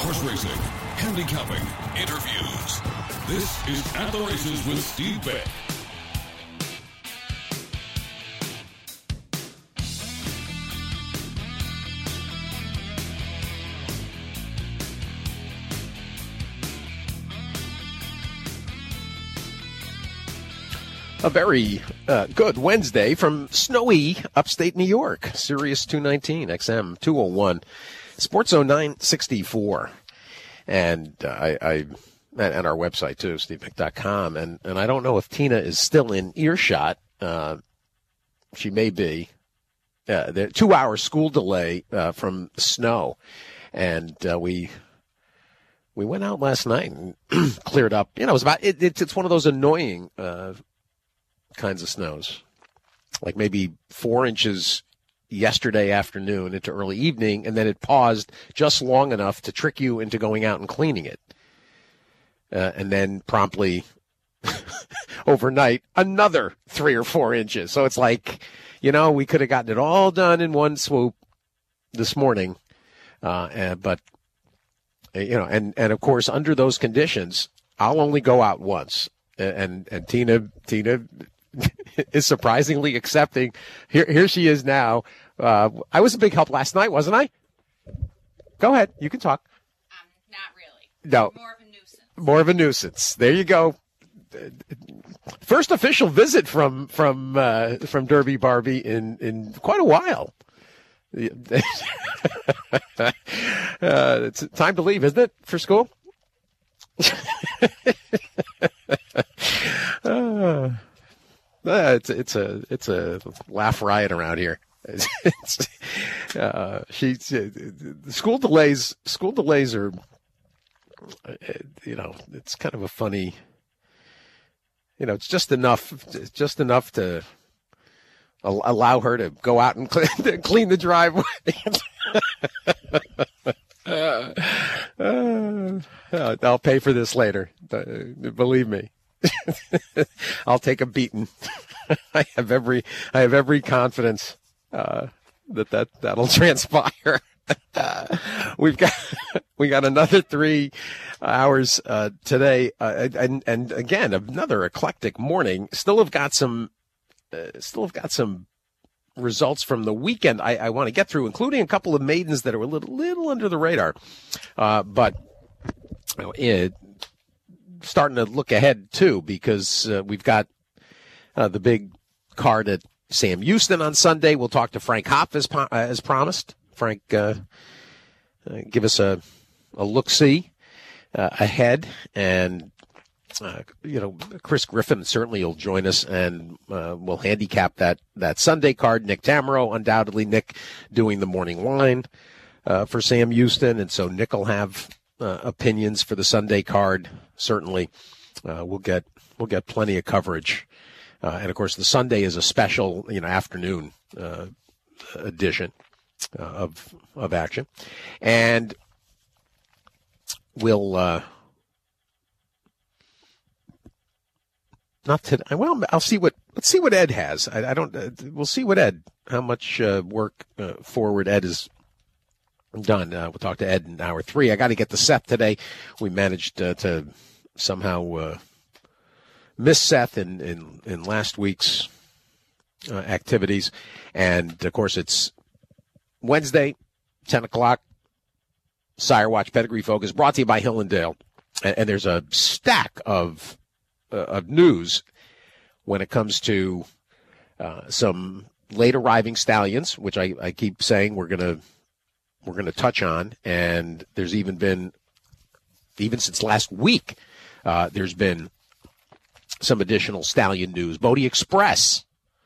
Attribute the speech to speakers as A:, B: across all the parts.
A: horse racing, handicapping, interviews. This is At the Races with Steve Beck.
B: A very good Wednesday from snowy upstate New York. Sirius 219, XM 201, Sports Zone 964. And and our website too, stevebeck.com. And I don't know if Tina is still in earshot. She may be. The 2-hour school delay from snow. And we went out last night and cleared up. You know, it's one of those annoying kinds of snows, like maybe 4 inches yesterday afternoon into early evening, and then it paused just long enough to trick you into going out and cleaning it. And then promptly overnight, another 3 or 4 inches. So it's like, you know, we could have gotten it all done in one swoop this morning. But, you know, and of course, under those conditions, I'll only go out once. And Tina is surprisingly accepting. Here she is now. I was a big help last night, wasn't I? Go ahead. You can talk.
C: Not really.
B: No.
C: More of a nuisance.
B: More of a nuisance. There you go. First official visit from Derby Barbie in quite a while. It's time to leave, isn't it, for school? It's a laugh riot around here. School delays are, you know, it's kind of a funny, you know, it's just enough to allow her to go out and clean the driveway. I'll pay for this later. Believe me. I'll take a beating. I have every confidence that'll transpire. We got another 3 hours today, and again another eclectic morning. Still have got some results from the weekend I want to get through, including a couple of maidens that are a little under the radar, but starting to look ahead too, because we've got the big card at Sam Houston on Sunday. We'll talk to Frank Hopf as promised. Frank, give us a look-see ahead, and you know, Chris Griffin certainly will join us, and we'll handicap that Sunday card. Nick Tamero, undoubtedly Nick doing the morning line for Sam Houston, and so Nick will have opinions for the Sunday card. Certainly, we'll get plenty of coverage, and of course the Sunday is a special, you know, afternoon edition of action, and we'll not today. Well, let's see what Ed has. We'll see what how much work forward Ed has done. We'll talk to Ed in hour 3. I got to get to Seth today. We managed to somehow miss Seth in last week's activities. And, of course, it's Wednesday, 10 o'clock. Sire Watch Pedigree Focus brought to you by Hill & Dale. And there's a stack of news when it comes to some late arriving stallions, which I keep saying we're going to touch on. And there's even since last week, there's been some additional stallion news. Bodie Express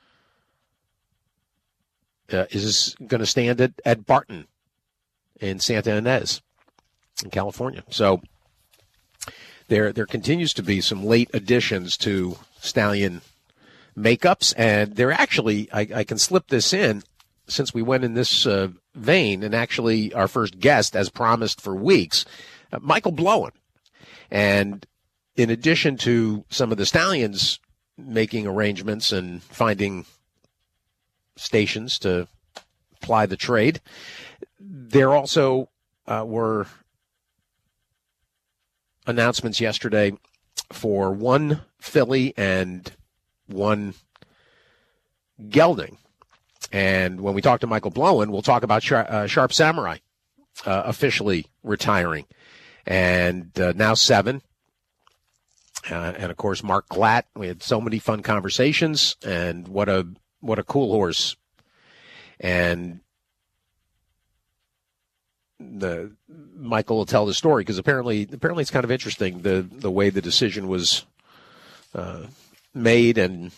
B: is going to stand at Barton in Santa Ynez in California. So there continues to be some late additions to stallion makeups, and they're actually, I can slip this in since we went in this vein, and actually our first guest, as promised for weeks, Michael Blowen. And in addition to some of the stallions making arrangements and finding stations to ply the trade, there also were announcements yesterday for one filly and one gelding. And when we talk to Michael Blowen, we'll talk about Sharp Samurai officially retiring. And now 7. And, of course, Mark Glatt. We had so many fun conversations, and what a cool horse. And Michael will tell the story, because apparently it's kind of interesting, the way the decision was made. And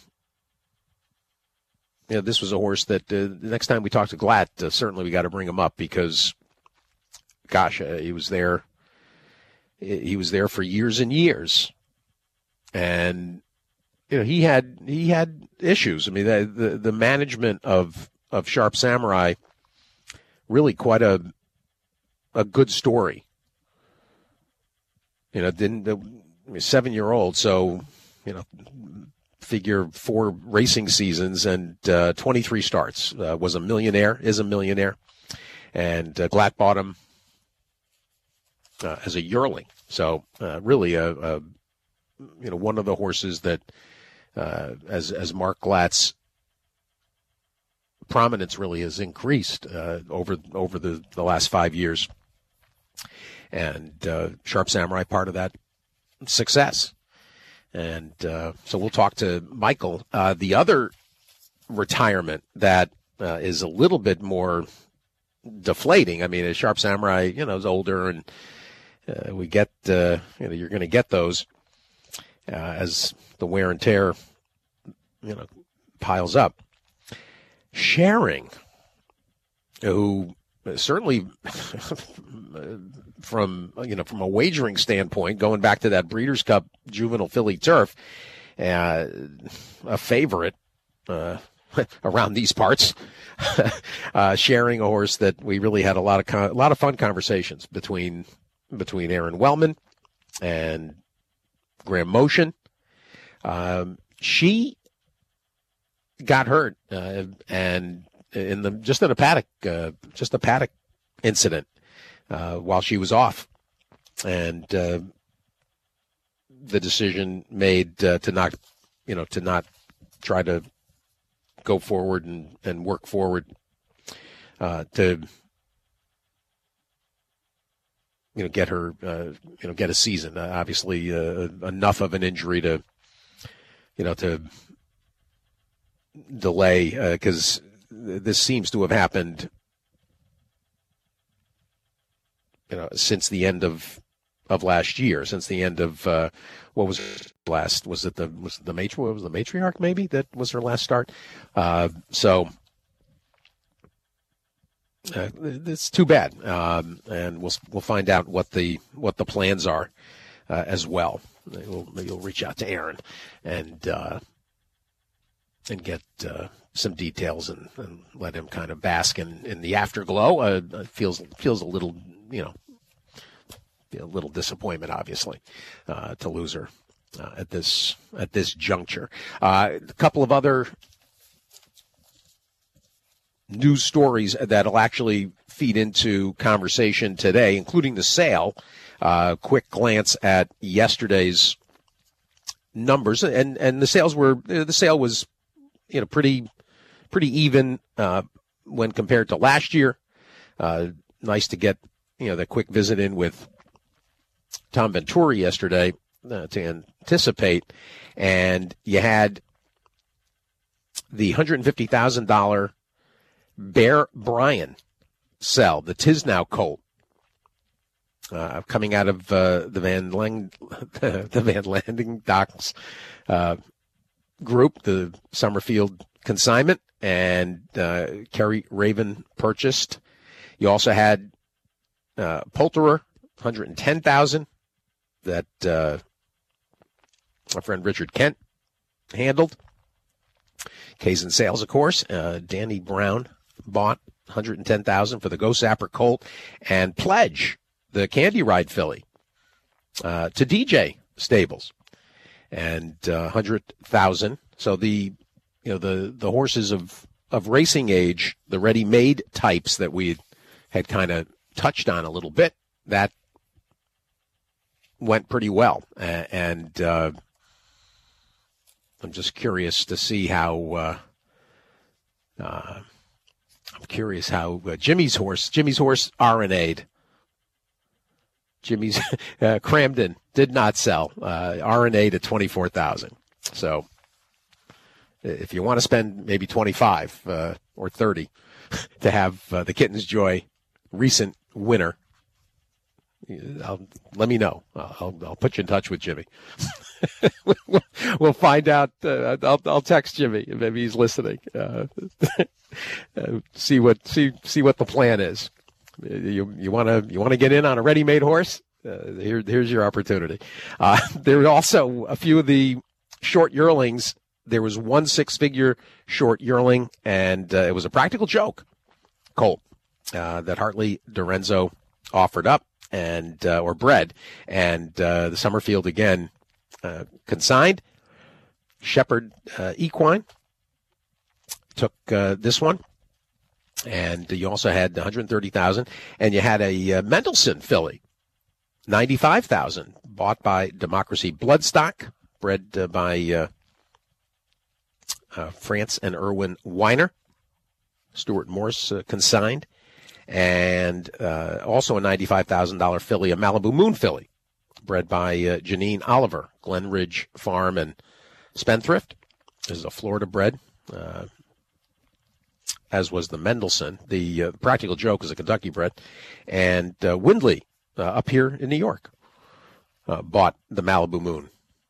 B: this was a horse that the next time we talk to Glatt, certainly we got to bring him up, because, gosh, he was there. He was there for years and years, and he had issues. I mean, the management of Sharp Samurai, really quite a good story. Didn't 7-year-old, so figure 4 racing seasons and 23 starts. Is a millionaire, and Glatt bought him as a yearling. So really one of the horses that as Mark Glatt's prominence really has increased over the last 5 years, and Sharp Samurai part of that success. And so we'll talk to Michael. The other retirement that is a little bit more deflating. I mean, as Sharp Samurai, is older, and we get, you're going to get those as the wear and tear, piles up. Sharing, who certainly from a wagering standpoint, going back to that Breeders' Cup Juvenile Filly Turf, a favorite around these parts, sharing a horse that we really had a lot of fun conversations between Aaron Wellman and Graham Motion. She got hurt and in a paddock incident while she was off, and the decision made to not try to go forward and work forward to get her get a season. Obviously enough of an injury to delay, because this seems to have happened since the end of last year, since the end of what was last, was the Matriarch, maybe, that was her last start. So it's too bad, and we'll find out what the plans are as well. You'll reach out to Aaron and get some details and let him kind of bask in the afterglow. Feels a little, a little disappointment, obviously, to lose her at this juncture. A couple of other news stories that'll actually feed into conversation today, including the sale. Quick glance at yesterday's numbers, and the sale was pretty even when compared to last year. Nice to get the quick visit in with Tom Venturi yesterday to anticipate, and you had the $150,000 Bear Bryan sell, the Tisnow colt, coming out of the Van Landing Docks group, the Summerfield consignment, and Kerry Raven purchased. You also had Poulterer, $110,000 that our friend Richard Kent handled. Kaysen Sales, of course. Danny Brown bought $110,000 for the Go Sapper colt, and Pledge, the Candy Ride filly, to DJ Stables, and $100,000. So the horses of racing age, the ready-made types that we had kind of touched on a little bit, that went pretty well, and I'm just curious to see how. I'm curious how Jimmy's horse RNA'd. Jimmy's Cramden did not sell. RNA'd at 24,000. So if you want to spend maybe 25 or 30 to have the Kitten's Joy recent winner, let me know. I'll put you in touch with Jimmy. We'll find out. I'll text Jimmy. Maybe he's listening. See what the plan is. You want to get in on a ready-made horse? Here's your opportunity. There were also a few of the short yearlings. There was one 6-figure short yearling, and it was a Practical Joke colt that Hartley Dorenzo offered up and or bred, and the Summerfield again consigned. Shepherd Equine took this one, and you also had 130,000, and you had a Mendelssohn filly, 95,000, bought by Democracy Bloodstock, bred by France and Irwin Weiner. Stuart Morse consigned, and also a $95,000 filly, a Malibu Moon filly, bred by Janine Oliver, Glen Ridge Farm and Spendthrift. This is a Florida bred, as was the Mendelssohn. The Practical Joke is a Kentucky bred, and Windley up here in New York bought the Malibu Moon.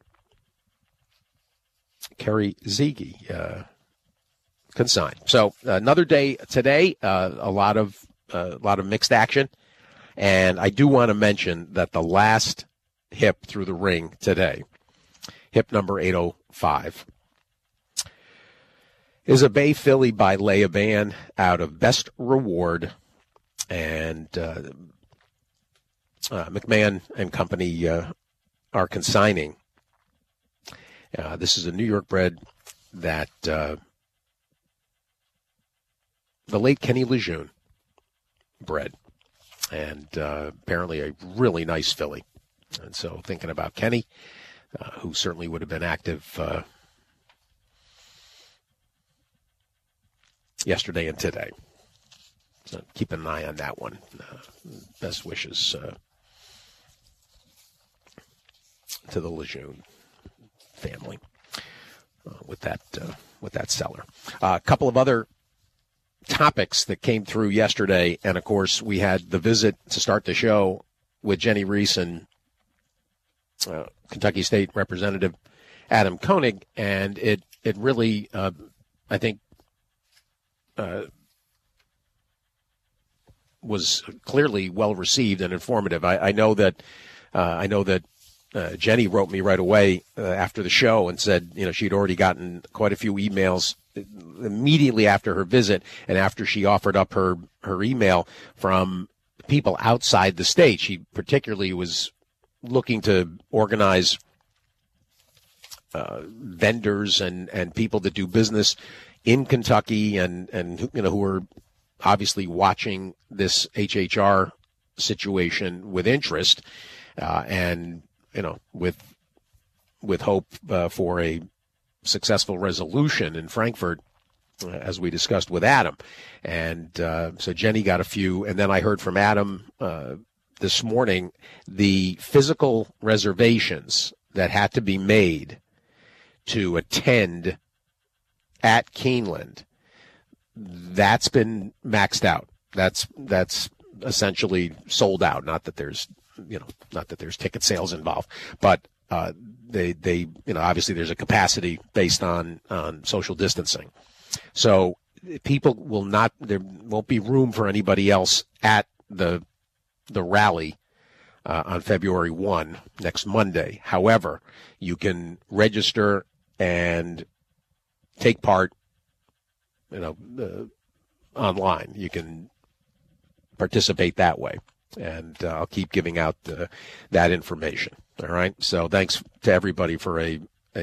B: Kerry Ziege consigned. So another day today, a lot of mixed action, and I do want to mention that the last hip through the ring today, hip number 805, is a Bay filly by Leia Ban out of Best Reward, and McMahon and Company are consigning. This is a New York bred that the late Kenny Lejeune bred, and apparently a really nice filly. And so thinking about Kenny, who certainly would have been active yesterday and today. So keep an eye on that one. Best wishes to the Lejeune family with that seller. A couple of other topics that came through yesterday, and of course we had the visit to start the show with Jenny Reese and Kentucky State Representative Adam Koenig, and it really I think was clearly well received and informative. I know that Jenny wrote me right away after the show and said, she'd already gotten quite a few emails immediately after her visit, and after she offered up her email from people outside the state. She particularly was looking to organize vendors and people that do business in Kentucky and who are obviously watching this HHR situation with interest, and with hope for a successful resolution in Frankfurt, as we discussed with Adam. And so Jenny got a few, and then I heard from Adam this morning the physical reservations that had to be made to attend at Keeneland. That's been maxed out. That's essentially sold out. Not that there's ticket sales involved, but they obviously there's a capacity based on social distancing. So people there won't be room for anybody else at the rally on February 1, next Monday. However, you can register and take part, online. You can participate that way. And I'll keep giving out that information. All right. So thanks to everybody for a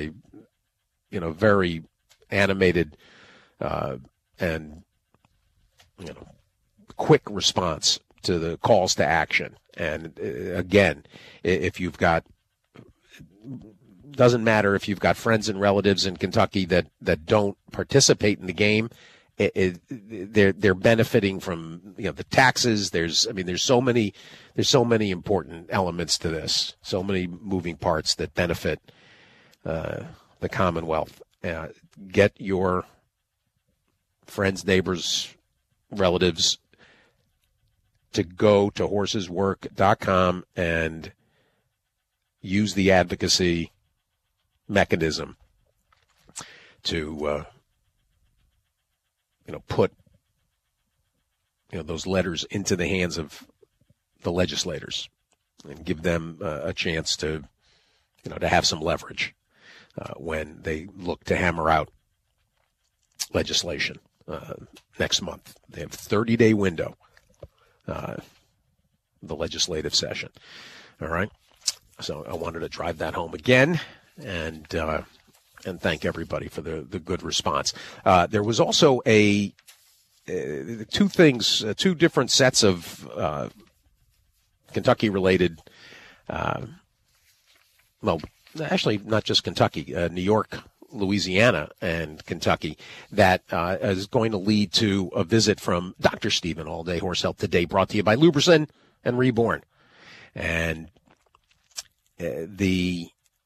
B: very animated and quick response to the calls to action. And again, if you've got, doesn't matter if you've got friends and relatives in Kentucky that don't participate in the game, they're benefiting from the taxes. There's so many important elements to this, so many moving parts that benefit the Commonwealth. Get your friends, neighbors, relatives to go to horseswork.com and use the advocacy mechanism to put those letters into the hands of the legislators and give them a chance to to have some leverage when they look to hammer out legislation next month. They have a 30-day window, the legislative session. All right. So I wanted to drive that home again and thank everybody for the good response. There was also two different sets of Kentucky-related, well, actually not just Kentucky, New York, Louisiana, and Kentucky, that is going to lead to a visit from Dr. Stephen All-Day Horse Health Today, brought to you by Lubrisan and Reborn. And the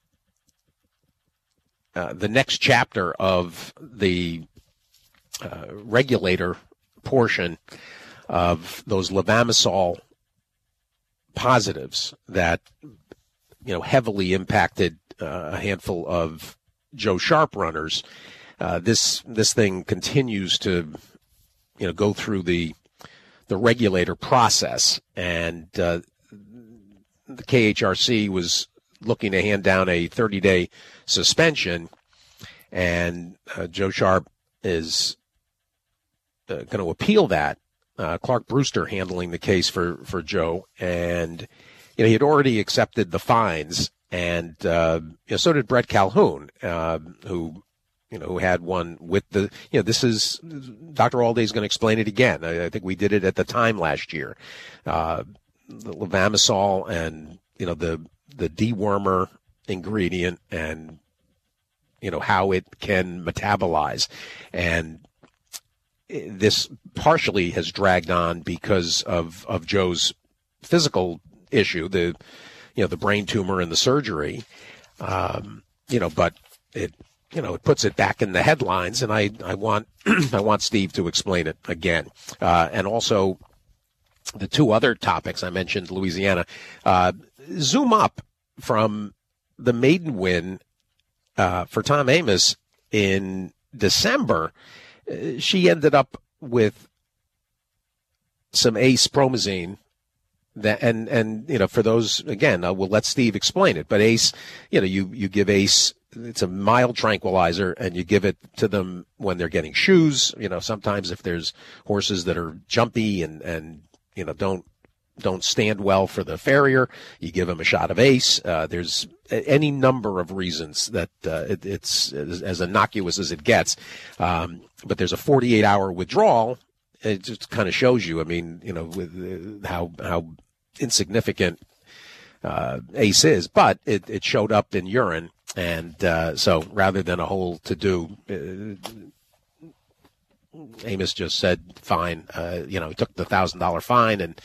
B: next chapter of the regulator portion of those levamisole positives that heavily impacted a handful of Joe Sharp runners. This thing continues to go through the regulator process, and the KHRC was looking to hand down a 30-day suspension, and Joe Sharp is going to appeal that. Clark Brewster handling the case for Joe, and he had already accepted the fines, and so did Brett Calhoun, who had one with the this is Dr. All-Day's going to explain it again. I think we did it at the time last year. The levamisole and the dewormer ingredient, and how it can metabolize, and this partially has dragged on because of Joe's physical issue, the brain tumor and the surgery, but it puts it back in the headlines, and I want I want Steve to explain it again, and also the two other topics I mentioned. Louisiana, zoom up from the maiden win for Tom Amoss in December. She ended up with some ACE promazine. That and for those, again, we'll let Steve explain it. But ACE, you give ACE, it's a mild tranquilizer, and you give it to them when they're getting shoes. Sometimes if there's horses that are jumpy and don't stand well for the farrier, you give them a shot of ACE. There's any number of reasons that it's as innocuous as it gets. But there's a 48-hour withdrawal. It just kind of shows you, with how insignificant ACE is. But it showed up in urine, and so rather than a whole to-do, Amoss just said, fine. He took the $1,000 fine, and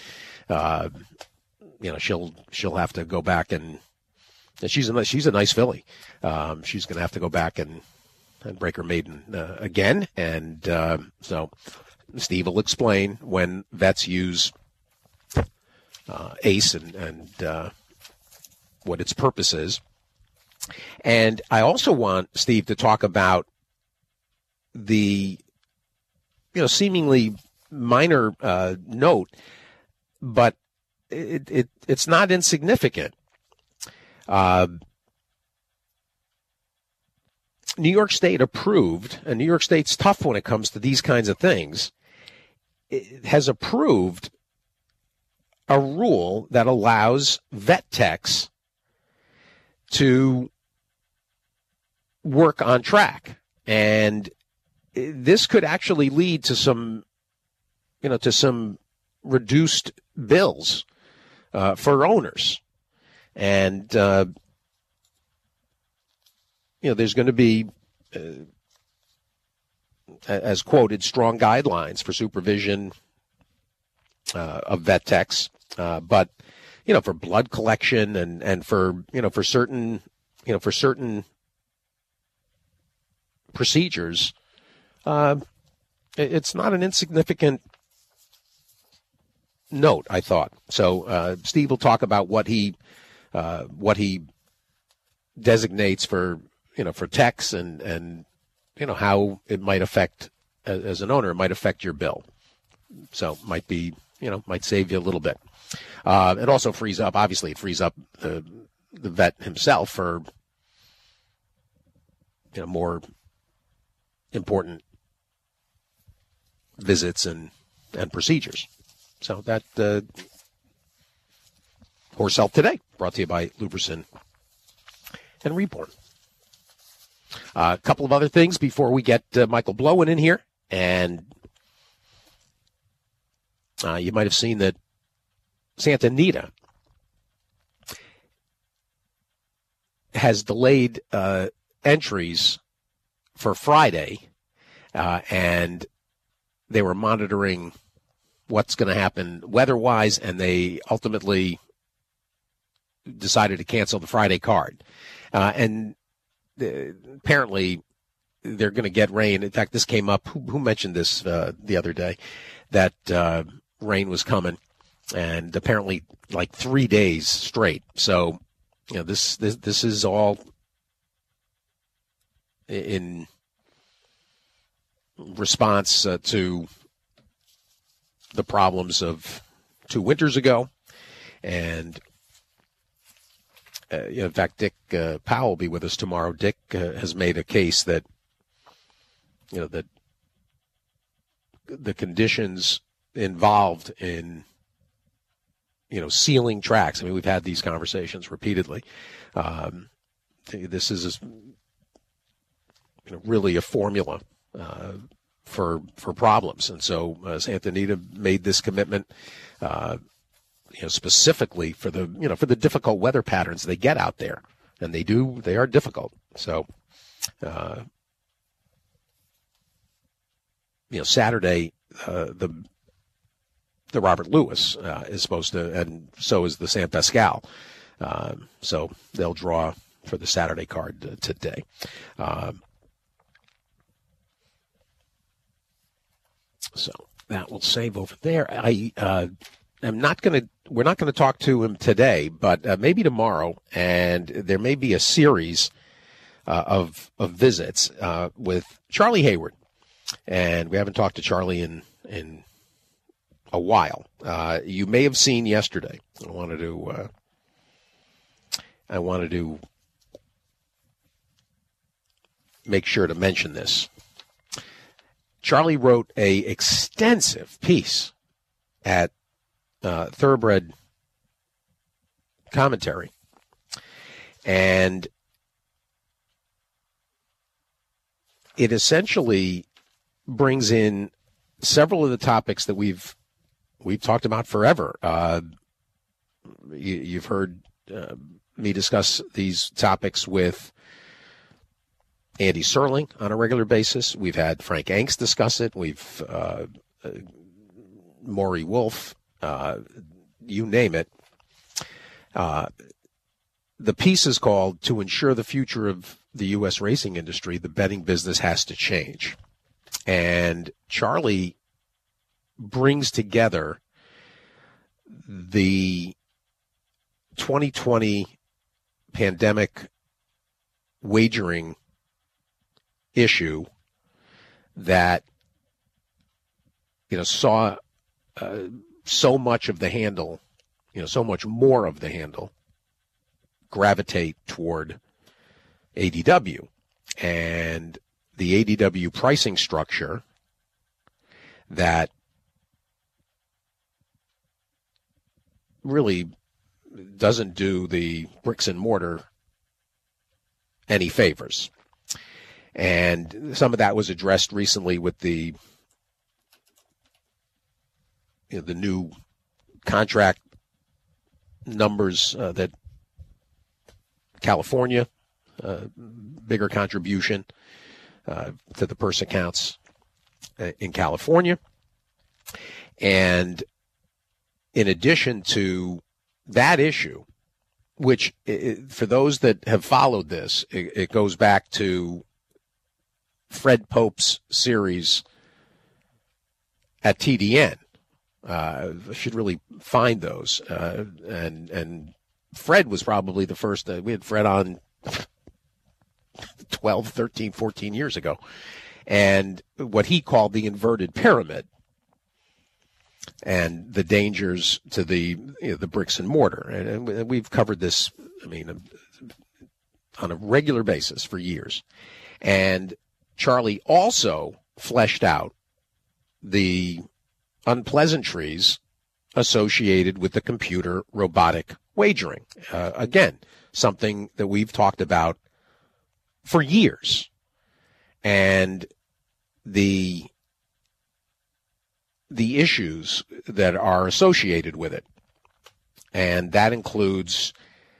B: she'll have to go back and she's a nice filly. She's going to have to go back and break her maiden again, and so Steve will explain when vets use ACE and what its purpose is. And I also want Steve to talk about the seemingly minor note, but it's not insignificant. New York State approved, and New York State's tough when it comes to these kinds of things, it has approved a rule that allows vet techs to work on track. And this could actually lead to some reduced bills for owners. And, there's going to be, as quoted, strong guidelines for supervision of vet techs. But, for blood collection and for certain procedures, it's not an insignificant note, I thought. So Steve will talk about what he designates for techs and how it might affect, as an owner, it might affect your bill. So might save you a little bit. It also frees up the vet himself for more important visits and procedures. So that Horse Health Today, brought to you by Luberson and Reborn. A couple of other things before we get Michael Blowen in here. And you might have seen that Santa Anita has delayed entries for Friday, and they were monitoring what's going to happen weather-wise, and they ultimately decided to cancel the Friday card. And apparently they're going to get rain. In fact, this came up. Who mentioned this the other day, that rain was coming, and apparently like 3 days straight. So, this is all in response to the problems of 2 winters ago. And in fact, Dick Powell will be with us tomorrow. Dick has made a case that that the conditions involved in sealing tracks. I mean, we've had these conversations repeatedly. This is really a formula for problems, and so Santa Anita made this commitment, specifically for the difficult weather patterns they get out there, and they are difficult. So, Saturday, the Robert Lewis is supposed to, and so is the San Pascal. So they'll draw for the Saturday card today. So that will save over there. We're not going to talk to him today, but maybe tomorrow, and there may be a series of visits with Charlie Hayward, and we haven't talked to Charlie in a while. You may have seen yesterday. I wanted to make sure to mention this. Charlie wrote a extensive piece at Thoroughbred Commentary, and it essentially brings in several of the topics that we've talked about forever. You've heard me discuss these topics with Andy Serling on a regular basis. We've had Frank Angst discuss it. We've Maury Wolf, you name it. The piece is called "To Ensure the Future of the U.S. Racing Industry, the Betting Business Has to Change." And Charlie brings together the 2020 pandemic wagering issue that saw so much of the handle, so much more of the handle gravitate toward ADW, and the ADW pricing structure that really doesn't do the bricks and mortar any favors. And some of that was addressed recently with the new contract numbers that California, bigger contribution to the purse accounts in California. And in addition to that issue, which for those that have followed this, it goes back to Fred Pope's series at TDN. I should really find those. And Fred was probably the first. We had Fred on 12, 13, 14 years ago. And what he called the inverted pyramid and the dangers to the bricks and mortar. And we've covered this, on a regular basis for years. And Charlie also fleshed out the unpleasantries associated with the computer robotic wagering. Again, something that we've talked about for years. And the issues that are associated with it. And that includes,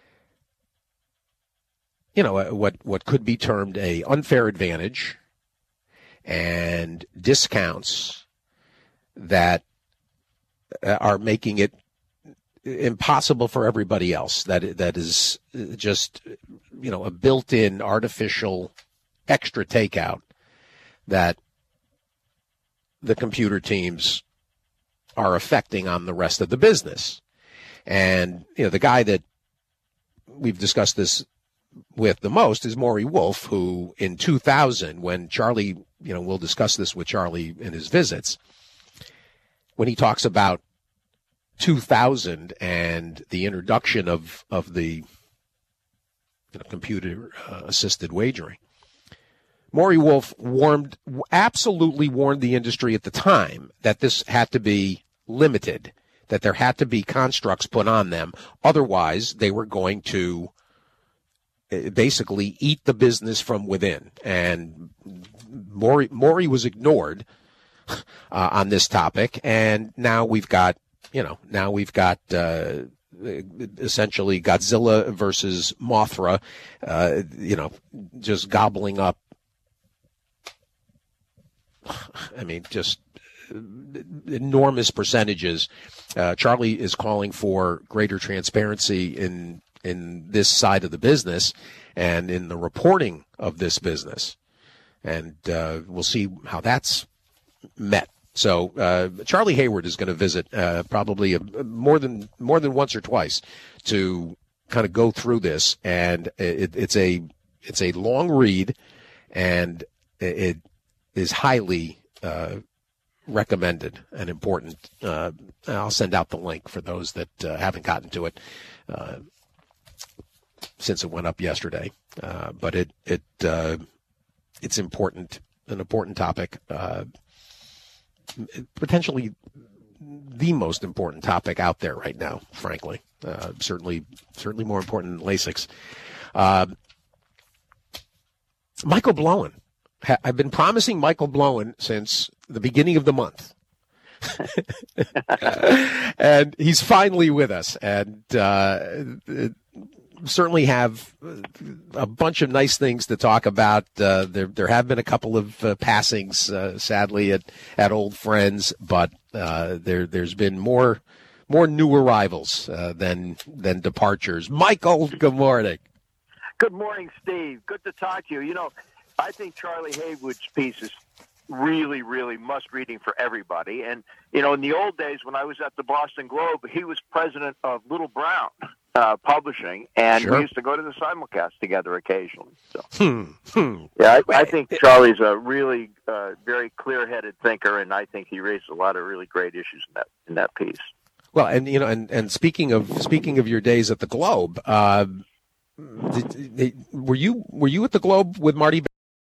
B: what could be termed a unfair advantage and discounts that are making it impossible for everybody else. That is just, a built-in artificial extra takeout that the computer teams are affecting on the rest of the business. And, the guy that we've discussed this with the most is Maury Wolf, who in 2000, when Charlie, we'll discuss this with Charlie in his visits, when he talks about 2000 and the introduction of the computer assisted wagering, Maury Wolf absolutely warned the industry at the time that this had to be limited, that there had to be constructs put on them. Otherwise, they were going to basically eat the business from within. And Maury was ignored on this topic. And now we've got essentially Godzilla versus Mothra, just gobbling up. Just enormous percentages. Charlie is calling for greater transparency in this side of the business and in the reporting of this business. And we'll see how that's met. So Charlie Hayward is going to visit probably more than once or twice to kind of go through this. And it's a long read, and it is highly recommended and important. I'll send out the link for those that haven't gotten to it since it went up yesterday. But it's important, an important topic, potentially the most important topic out there right now, frankly. Certainly more important than LASIX. Michael Blowen. I've been promising Michael Blowen since the beginning of the month. And he's finally with us. And certainly have a bunch of nice things to talk about. There have been a couple of passings, sadly, at old friends, but there's been more new arrivals than departures. Michael, good morning.
C: Good morning, Steve. Good to talk to you. I think Charlie Haywood's piece is really, really must-reading for everybody. And, in the old days when I was at the Boston Globe, he was president of Little Brown Publishing, and
B: Sure.
C: We used to go to the simulcast together occasionally. So, Yeah, I think Charlie's a really very clear-headed thinker, and I think he raised a lot of really great issues in that piece.
B: Well, and speaking of your days at the Globe, were you at the Globe with Marty?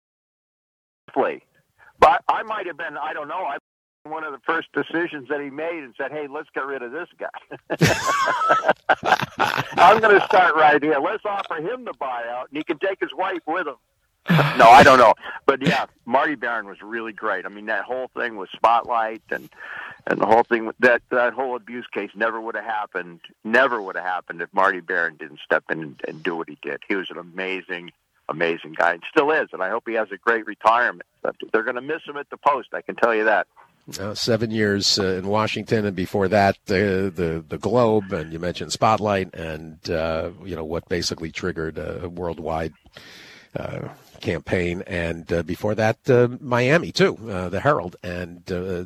C: But I might have been, I don't know, one of the first decisions that he made and said, hey, let's get rid of this guy. I'm going to start right here. Let's offer him the buyout, and he can take his wife with him. No, I don't know. But, yeah, Marty Baron was really great. That whole thing with Spotlight and And the whole thing, that whole abuse case never would have happened if Marty Baron didn't step in and do what he did. He was an amazing guy, and still is, and I hope he has a great retirement. But they're going to miss him at the post, I can tell you that.
B: 7 years in Washington, and before that, the Globe, and you mentioned Spotlight, and what basically triggered a worldwide campaign, and before that, Miami too, the Herald, and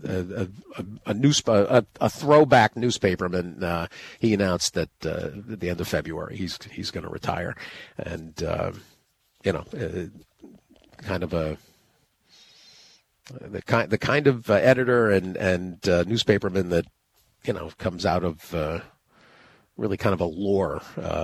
B: a throwback newspaperman. He announced that at the end of February he's going to retire, and kind of the kind of editor and newspaperman that comes out of really kind of a lore.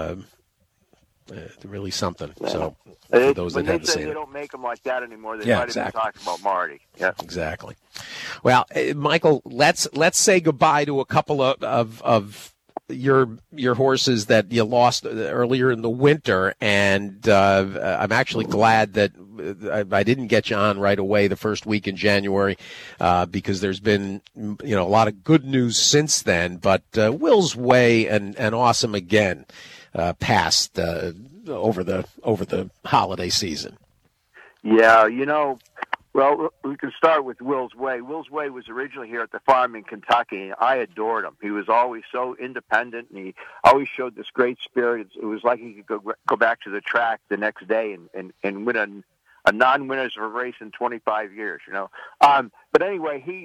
B: Really something. So for those that haven't seen it,
C: they don't make them like that anymore. They might have been talking about Marty. Yeah,
B: exactly. Well, Michael, let's say goodbye to a couple of your horses that you lost earlier in the winter, and I'm actually glad that I didn't get you on right away the first week in January because there's been a lot of good news since then. But Will's Way and Awesome Again passed over the holiday season.
C: Yeah, well, we can start with Will's Way. Will's Way was originally here at the farm in Kentucky, and I adored him. He was always so independent, and he always showed this great spirit. It was like he could go back to the track the next day and win a non-winners of a race in 25 years, But anyway, he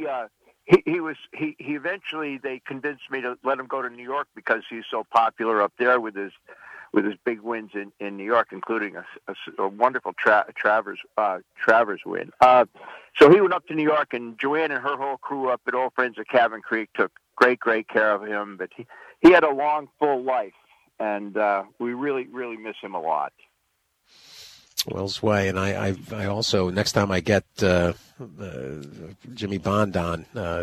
C: eventually, they convinced me to let him go to New York because he's so popular up there with his big wins in New York, including a wonderful Travers win. So he went up to New York, and Joanne and her whole crew up at Old Friends of Cabin Creek took great care of him. But he had a long, full life, and we really, really miss him a lot.
B: Will's Way, and I also, next time I get Jimmy Bond on,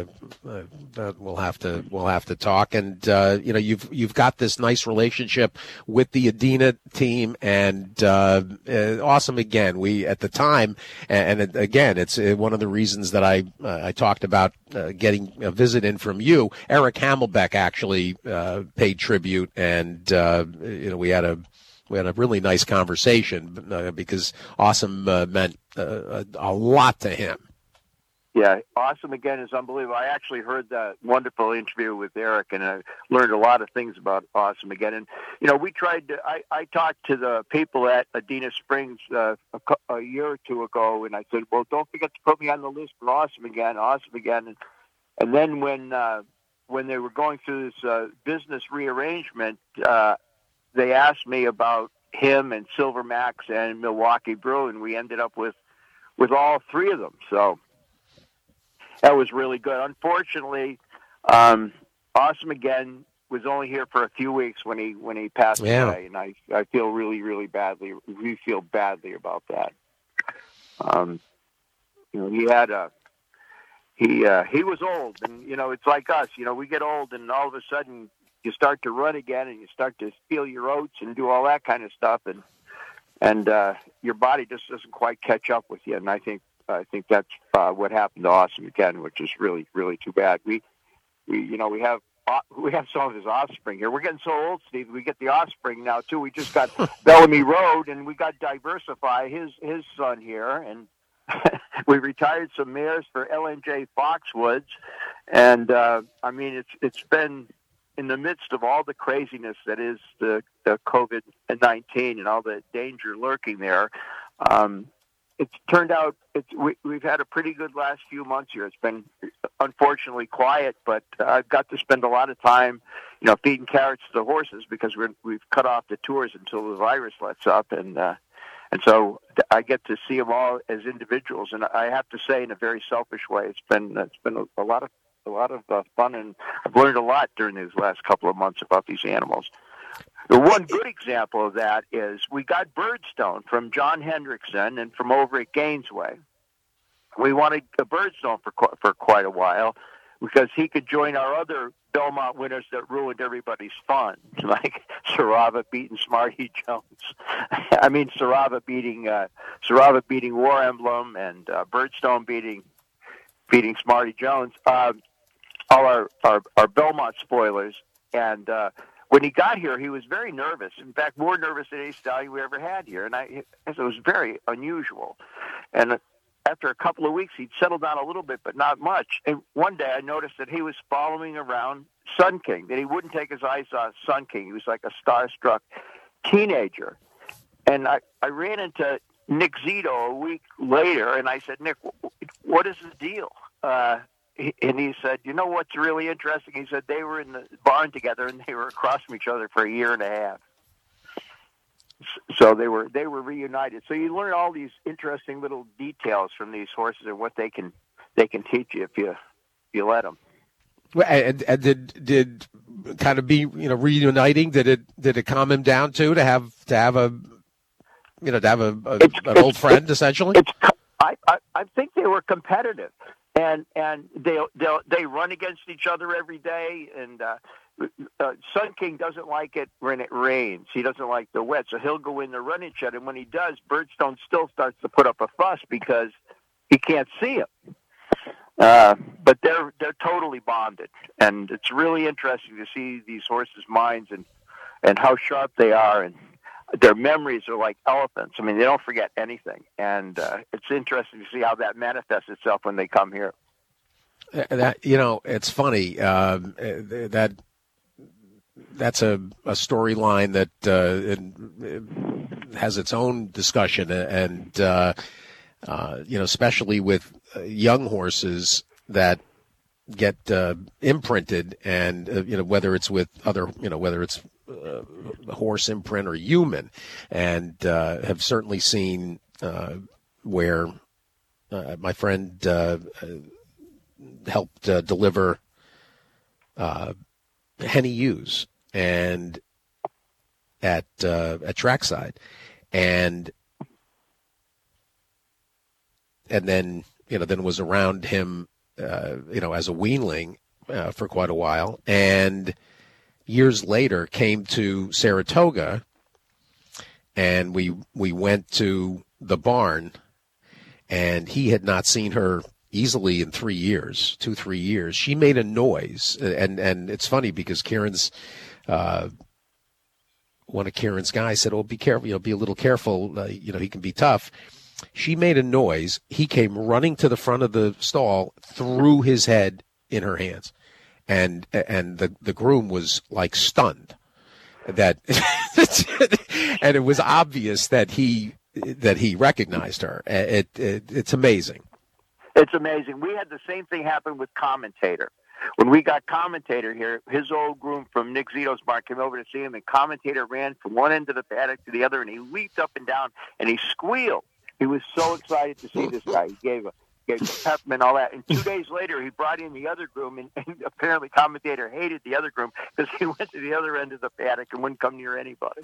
B: we'll have to talk. And you've got this nice relationship with the Adina team, and Awesome Again. We at the time, and again, it's one of the reasons that I talked about getting a visit in from you. Eric Hamelbeck actually paid tribute, and we had a really nice conversation because Awesome meant a lot to him.
C: Yeah, Awesome Again is unbelievable. I actually heard that wonderful interview with Eric, and I learned a lot of things about Awesome Again. And, we tried to, I talked to the people at Adina Springs a year or two ago, and I said, well, don't forget to put me on the list for Awesome Again. And then when they were going through this business rearrangement, they asked me about him and Silver Max and Milwaukee Brew, and we ended up with all three of them. So that was really good. Unfortunately, Awesome Again was only here for a few weeks when he passed away, and I feel really, really badly. We feel badly about that. He was old, and it's like us. We get old, and all of a sudden you start to run again, and you start to feel your oats and do all that kind of stuff, and your body just doesn't quite catch up with you. And I think that's what happened to Awesome Again, which is really, really too bad. We have some of his offspring here. We're getting so old, Steve. We get the offspring now too. We just got Bellamy Road, and we got Diversify, his son here, and we retired some mares for LNJ Foxwoods, and it's been, in the midst of all the craziness that is the COVID-19 and all the danger lurking there, it's turned out we've had a pretty good last few months here. It's been unfortunately quiet, but I've got to spend a lot of time, feeding carrots to the horses because we've cut off the tours until the virus lets up, and so I get to see them all as individuals. And I have to say, in a very selfish way, it's been a lot of fun, and I've learned a lot during these last couple of months about these animals. The one good example of that is we got Birdstone from John Hendrickson and from over at Gainesway. We wanted a Birdstone for quite a while because he could join our other Belmont winners that ruined everybody's fun, like Sarava beating Smarty Jones. I mean, Sarava beating War Emblem, and Birdstone beating Smarty Jones. all our Belmont spoilers. And when he got here, he was very nervous. In fact, more nervous than any stallion we ever had here. And it was very unusual. And after a couple of weeks, he'd settled down a little bit, but not much. And one day I noticed that he was following around Sun King, that he wouldn't take his eyes off Sun King. He was like a starstruck teenager. And I ran into Nick Zito a week later, and I said, Nick, what is the deal? And he said, you know what's really interesting? He said they were in the barn together, and they were across from each other for a year and a half. So they were reunited. So you learn all these interesting little details from these horses and what they can teach you if you let them.
B: And did kind of be reuniting? Did it calm him down too to have an old friend essentially?
C: I think they were competitive, and they run against each other every day. And Sun King doesn't like it when it rains. He doesn't like the wet, so he'll go in the running shed. And when he does, Birdstone still starts to put up a fuss because he can't see him. But they're totally bonded, and it's really interesting to see these horses' minds and how sharp they are, and their memories are like elephants. I mean, they don't forget anything, and it's interesting to see how that manifests itself when they come here.
B: That it's funny that's a storyline that it has its own discussion, and especially with young horses that get imprinted, and whether it's with other, whether it's horse imprint or human, and have certainly seen where my friend helped deliver Henny Hughes and at trackside, and then then was around him as a weanling for quite a while, and years later came to Saratoga, and we went to the barn, and he had not seen her easily in 3 years. She made a noise, and it's funny because Kieran's one of Kieran's guys said, "Oh, be careful, be a little careful. He can be tough." She made a noise. He came running to the front of the stall, threw his head in her hands, and the groom was like stunned. That and it was obvious that he recognized her. It's amazing.
C: It's amazing. We had the same thing happen with Commentator. When we got Commentator here, his old groom from Nick Zito's barn came over to see him, and Commentator ran from one end of the paddock to the other, and he leaped up and down, and he squealed. He was so excited to see this guy. He gave a peppermint, all that. And 2 days later, he brought in the other groom, and apparently Commentator hated the other groom because he went to the other end of the paddock and wouldn't come near anybody.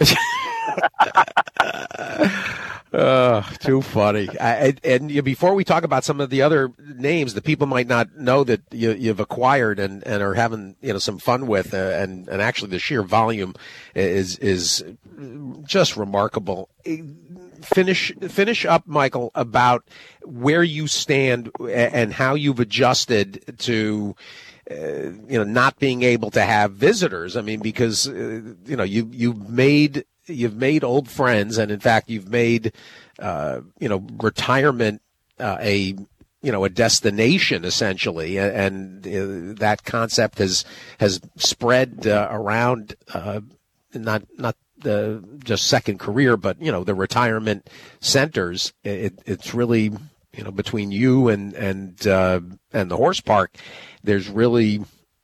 B: Too funny. And before we talk about some of the other names that people might not know that you've acquired and are having some fun with, and actually the sheer volume is just remarkable. Finish up, Michael, about where you stand and how you've adjusted to not being able to have visitors. I mean, because you've made old friends, and in fact you've made retirement a destination essentially, and that concept has spread around not just second career, but the retirement centers. It's really between you and the horse park, there's really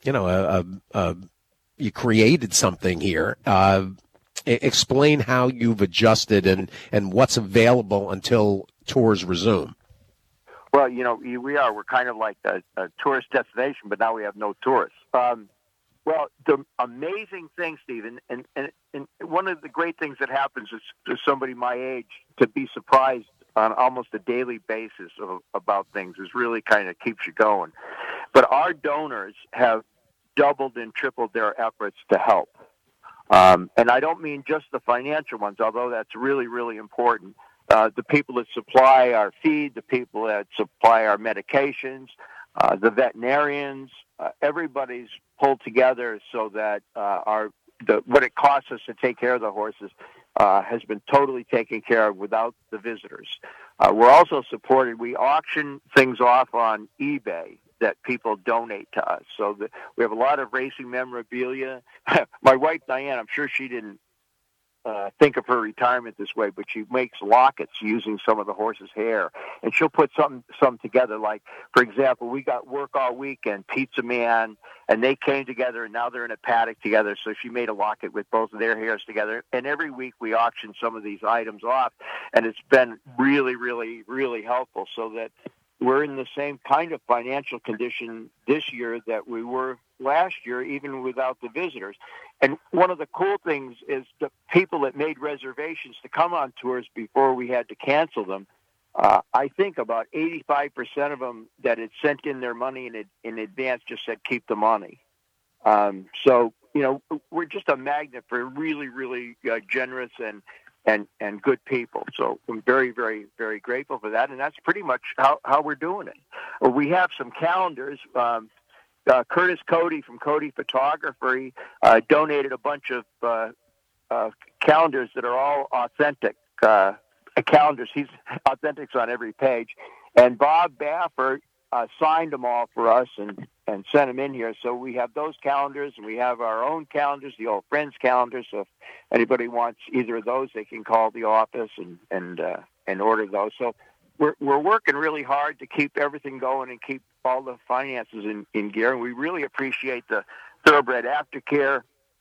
B: you created something here. Explain how you've adjusted and what's available until tours resume.
C: Well, we're kind of like a tourist destination, but now we have no tourists. Well, the amazing thing, Stephen, and one of the great things that happens is to somebody my age to be surprised on almost a daily basis about things is really kind of keeps you going. But our donors have doubled and tripled their efforts to help. And I don't mean just the financial ones, although that's really, really important. The people that supply our feed, the people that supply our medications, the veterinarians, everybody's pulled together so that what it costs us to take care of the horses has been totally taken care of without the visitors. We're also supported. We auction things off on eBay that people donate to us. So we have a lot of racing memorabilia. My wife, Diane, I'm sure she didn't think of her retirement this way, but she makes lockets using some of the horse's hair. And she'll put some together. Like, for example, we got Work All Weekend, Pizza Man, and they came together, and now they're in a paddock together. So she made a locket with both of their hairs together. And every week we auction some of these items off, and it's been really, really, really helpful so that we're in the same kind of financial condition this year that we were last year, even without the visitors. And one of the cool things is the people that made reservations to come on tours before we had to cancel them. I think about 85% of them that had sent in their money in advance just said, keep the money. So, we're just a magnet for really, really generous and good people. So I'm very, very, very grateful for that. And that's pretty much how we're doing it. We have some calendars. Curtis Cody from Cody Photography donated a bunch of calendars that are all authentic calendars. He's authentics on every page. And Bob Baffert signed them all for us and sent them in here. So we have those calendars, and we have our own calendars, the Old Friends calendars. So if anybody wants either of those, they can call the office and order those. So we're working really hard to keep everything going and keep all the finances in gear. And we really appreciate the Thoroughbred Aftercare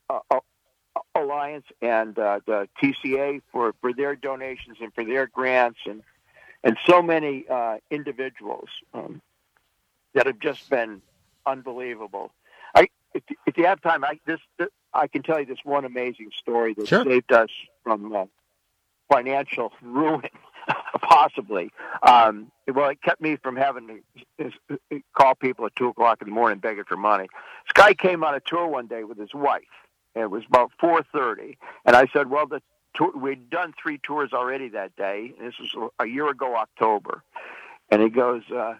C: Alliance and the TCA for their donations and for their grants and so many individuals that have just been unbelievable. If you have time, I can tell you this one amazing story that saved us from financial ruin, possibly. It kept me from having to call people at 2:00 in the morning begging for money. This guy came on a tour one day with his wife. And it was about 4:30, and I said, well, we'd done 3 tours already that day. And this was a year ago, October. And he goes,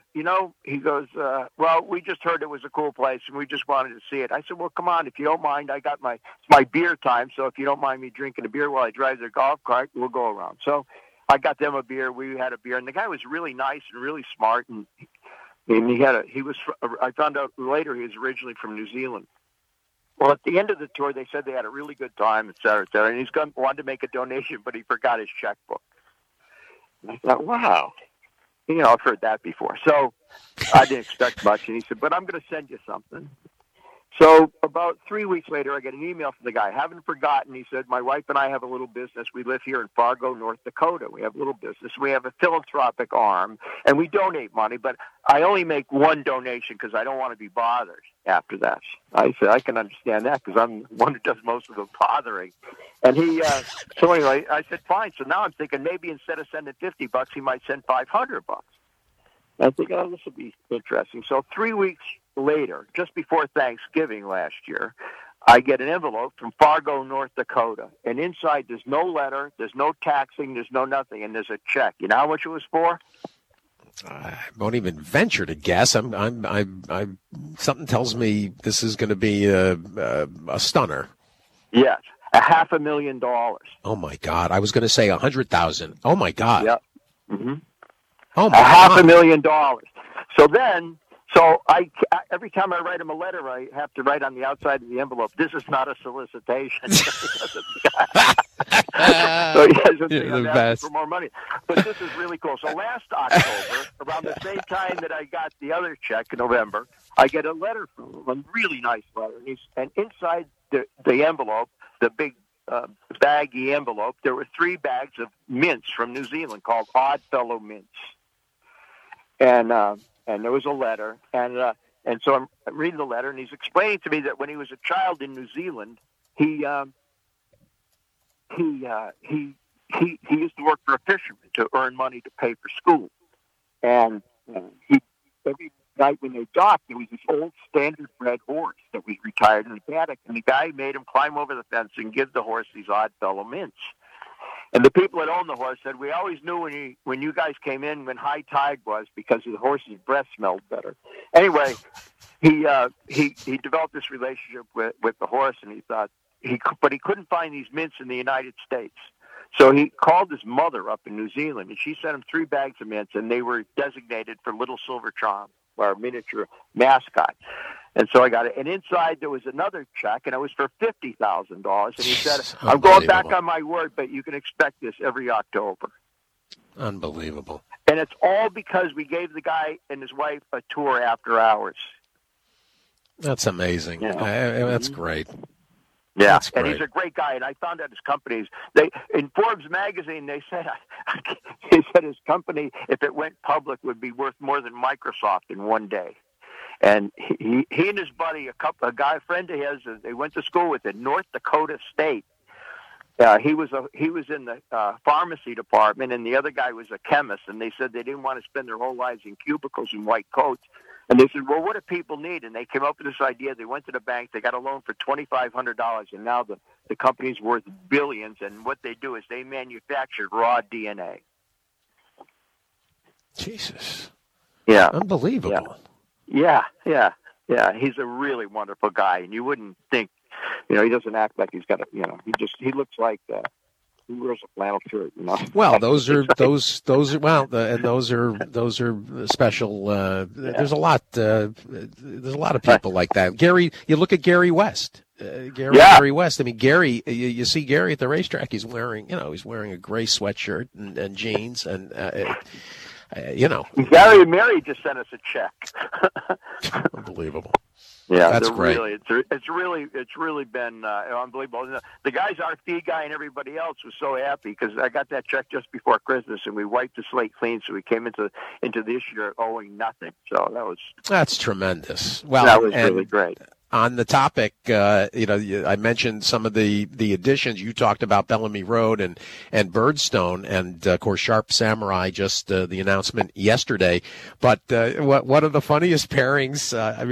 C: well, we just heard it was a cool place, and we just wanted to see it. I said, well, come on, if you don't mind, I got it's my beer time, so if you don't mind me drinking a beer while I drive their golf cart, we'll go around. So I got them a beer. We had a beer, and the guy was really nice and really smart, and I found out later he was originally from New Zealand. Well, at the end of the tour, they said they had a really good time, et cetera, et cetera. And wanted to make a donation, but he forgot his checkbook. And I thought, wow, I've heard that before. So I didn't expect much. And he said, but I'm going to send you something. So about 3 weeks later, I get an email from the guy. I haven't forgotten. He said, my wife and I have a little business. We live here in Fargo, North Dakota. We have a little business. We have a philanthropic arm, and we donate money. But I only make one donation because I don't want to be bothered after that. I said, I can understand that because I'm the one who does most of the bothering. And so anyway, I said, fine. So now I'm thinking maybe instead of sending $50, he might send $500. I think, this will be interesting. So 3 weeks later, just before Thanksgiving last year, I get an envelope from Fargo, North Dakota, and inside there's no letter, there's no taxing, there's no nothing, and there's a check. You know how much it was for?
B: I won't even venture to guess. Something tells me this is going to be a stunner.
C: Yes, $500,000.
B: Oh my God! I was going to say 100,000. Oh my God!
C: Yep. Mm-hmm.
B: Oh my God.
C: $500,000. So every time I write him a letter, I have to write on the outside of the envelope, this is not a solicitation. So he hasn't asked for more money. But this is really cool. So last October, around the same time that I got the other check in November, I get a letter from him, a really nice letter. And inside the envelope, the big baggy envelope, there were 3 bags of mints from New Zealand called Oddfellow mints. And there was a letter, and so I'm reading the letter, and he's explaining to me that when he was a child in New Zealand, he used to work for a fisherman to earn money to pay for school, and every night when they docked, there was this old standard-bred horse that was retired in the paddock, and the guy made him climb over the fence and give the horse these Oddfellow mints. And the people that owned the horse said, we always knew when you guys came in when high tide was because the horse's breath smelled better. Anyway, he developed this relationship with the horse, and he thought but he couldn't find these mints in the United States. So he called his mother up in New Zealand, and she sent him 3 bags of mints, and they were designated for Little Silver Charm, our miniature mascot. And so I got it. And inside there was another check, and it was for $50,000. And he said, I'm going back on my word, but you can expect this every October.
B: Unbelievable.
C: And it's all because we gave the guy and his wife a tour after hours.
B: That's amazing. That's great.
C: Yeah, and he's a great guy. And I found out his companies. In Forbes magazine, they said his company, if it went public, would be worth more than Microsoft in one day. And he and his buddy, a friend of his, they went to school with at North Dakota State. He was in the pharmacy department, and the other guy was a chemist. And they said they didn't want to spend their whole lives in cubicles and white coats. And they said, well, what do people need? And they came up with this idea. They went to the bank. They got a loan for $2,500, and now the company's worth billions. And what they do is they manufacture raw DNA.
B: Jesus.
C: Yeah.
B: Unbelievable.
C: Yeah. He's a really wonderful guy, and you wouldn't think, he doesn't act like he's got he looks like he wears a flannel shirt,
B: Well, those are special. There's a lot of people like that. Gary, you look at Gary West. Gary West. I mean, Gary. You see Gary at the racetrack. He's wearing a gray sweatshirt and jeans, and
C: Gary and Mary just sent us a check.
B: Unbelievable.
C: Yeah,
B: that's great.
C: It's really been unbelievable. The guys, our fee guy and everybody else, was so happy because I got that check just before Christmas, and we wiped the slate clean, so we came into this year owing nothing. So
B: that's tremendous. Well,
C: that was really great.
B: On the topic, I mentioned some of the additions. You talked about Bellamy Road and Birdstone, and of course Sharp Samurai. Just the announcement yesterday. But one of the funniest pairings.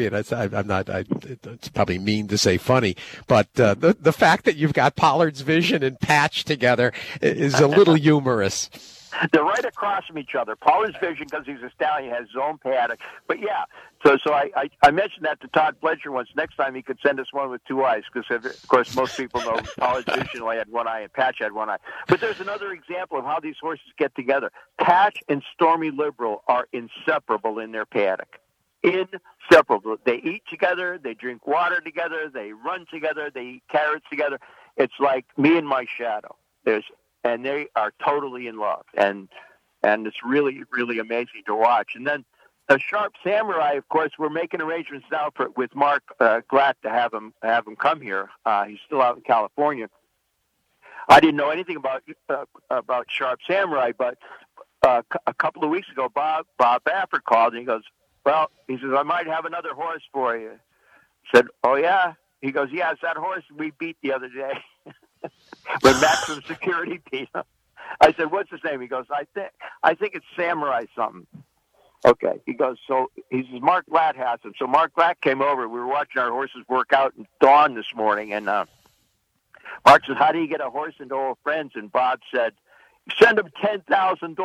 B: It's probably mean to say funny, but the fact that you've got Pollard's Vision and Patch together is a little humorous.
C: They're right across from each other. Pollard's Vision, because he's a stallion, has his own paddock. But yeah, so I mentioned that to Todd Fletcher once. Next time he could send us one with 2 eyes, because of course most people know Pollard's Vision only had 1 eye and Patch had 1 eye. But there's another example of how these horses get together. Patch and Stormy Liberal are inseparable in their paddock. Inseparable. They eat together, they drink water together, they run together, they eat carrots together. It's like me and my shadow. And they are totally in love, and it's really, really amazing to watch. And then the Sharp Samurai, of course, we're making arrangements now with Mark Glatt to have him come here. He's still out in California. I didn't know anything about Sharp Samurai, but a couple of weeks ago, Bob Baffert called, and he goes, well, he says, I might have another horse for you. I said, oh, yeah? He goes, yeah, it's that horse we beat the other day. When Maximum Security beat him. I said, what's his name? He goes, I think it's Samurai something. Okay. He goes, he says, Mark Glatt has him. So Mark Glatt came over. We were watching our horses work out at dawn this morning. And Mark said, how do you get a horse into old friends? And Bob said, send him $10,000.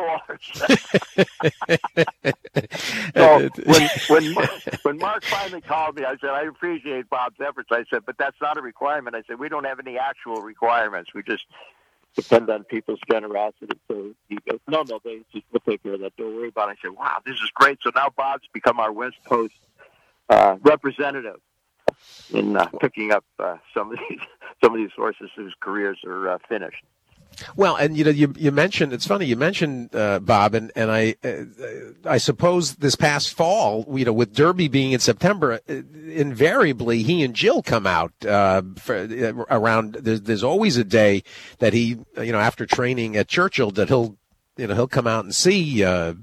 C: So when Mark finally called me, I said, I appreciate Bob's efforts. I said, but that's not a requirement. I said, we don't have any actual requirements. We just depend on people's generosity. So he goes, no, we'll take care of that. Don't worry about it. I said, wow, this is great. So now Bob's become our West Coast representative in picking up some of these horses whose careers are finished.
B: Well, and you mentioned, it's funny, you mentioned Bob, and I suppose this past fall, with Derby being in September, invariably he and Jill come out around. There's always a day that he, after training at Churchill, that he'll come out and see.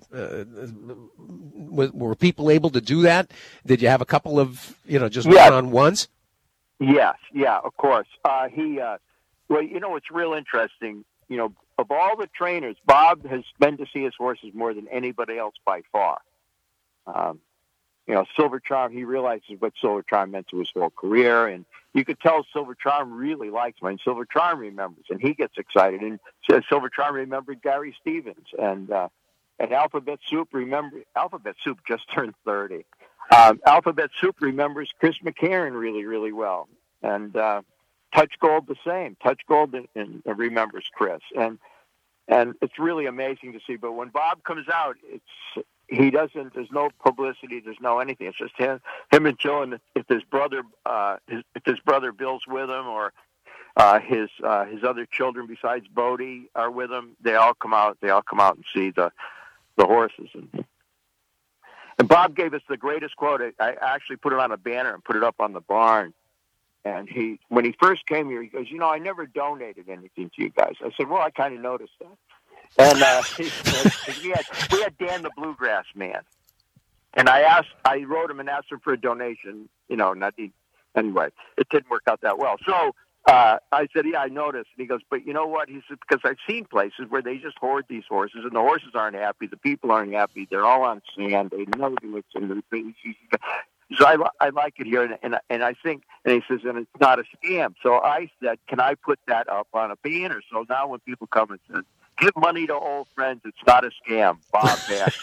B: Were people able to do that? Did you have a couple of just one-on-ones? Yes, yeah, of course. Well, it's real interesting. Of all the trainers, Bob has been to see his horses more than anybody else by far.
C: Silver Charm, he realizes what Silver Charm meant to his whole career. And you could tell Silver Charm really likes him. And Silver Charm remembers, and he gets excited. And Silver Charm remembered Gary Stevens. And Alphabet Soup Alphabet Soup just turned 30. Alphabet Soup remembers Chris McCarron really, really well. And Touch Gold the same. Touch Gold remembers Chris. And it's really amazing to see. But when Bob comes out, there's no publicity, there's no anything. It's just him and Joe, and if his brother Bill's with him, or his other children besides Bodie are with him, they all come out and see the horses. And Bob gave us the greatest quote. I actually put it on a banner and put it up on the barn. And when he first came here, he goes, I never donated anything to you guys. I said, well, I kind of noticed that. And we had Dan the Bluegrass Man, and I wrote him and asked him for a donation. Anyway, it didn't work out that well. So I said, yeah, I noticed. And he goes, but you know what? He said, because I've seen places where they just hoard these horses, and the horses aren't happy, the people aren't happy, they're all on sand, they nobody looks in the things. So I like it here, and I think, and he says, and it's not a scam. So I said, can I put that up on a banner? So now when people come and say, give money to old friends, it's not a scam, Bob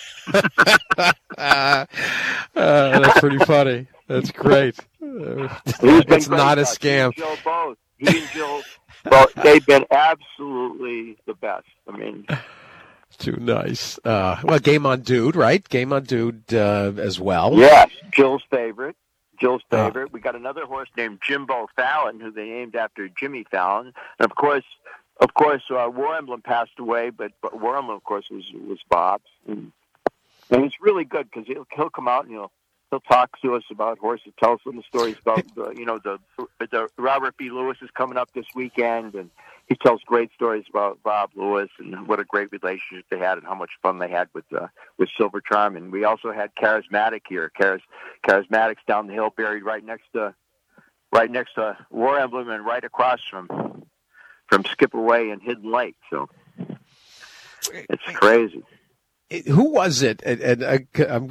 C: Bass.
B: That's pretty funny. That's great. It's not a scam.
C: Joe both. He and Jill, they've been absolutely the best. I mean,
B: too nice. Well, Game on Dude, right? Game on Dude as well.
C: Yes, Jill's favorite. We got another horse named Jimbo Fallon, who they named after Jimmy Fallon. And of course, War Emblem passed away, but War Emblem, of course, was Bob's. And it's really good because he'll come out and he'll talk to us about horses, tell us some stories about the Robert B. Lewis is coming up this weekend, and he tells great stories about Bob Lewis and what a great relationship they had and how much fun they had with Silver Charm. And we also had Charismatic here. Charismatic's down the hill, buried right next to War Emblem and right across from Skipper Way and Hidden Lake. So it's crazy.
B: Who was it? And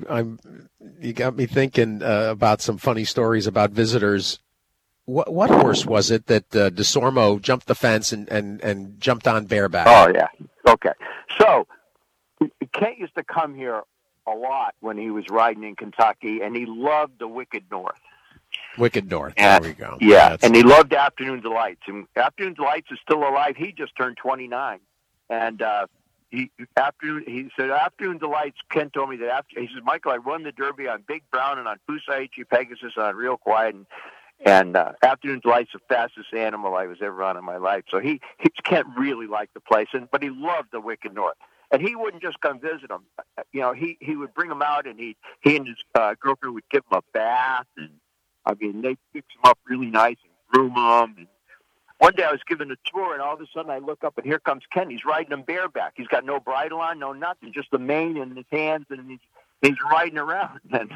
B: you got me thinking about some funny stories about visitors. What horse was it that DeSormo jumped the fence and jumped on bareback?
C: Oh, yeah. Okay. So Kent used to come here a lot when he was riding in Kentucky, and he loved the Wicked North.
B: Wicked North.
C: And,
B: there we go.
C: Yeah, and he loved Afternoon Delights. And Afternoon Delights is still alive. He just turned 29. And he said, Afternoon Delights, Ken told me that he says, Michael, I won the Derby on Big Brown and on Fusaichi Pegasus on Real Quiet. And Afternoon Delight's the fastest animal I was ever on in my life. So he Kent really liked the place, but he loved the Wicked North. And he wouldn't just come visit him. He would bring him out, and he and his girlfriend would give him a bath. And I mean, they fixed him up really nice and groom him. And one day I was given a tour, and all of a sudden I look up, and here comes Ken. He's riding him bareback. He's got no bridle on, no nothing, just the mane in his hands, and he's riding around. And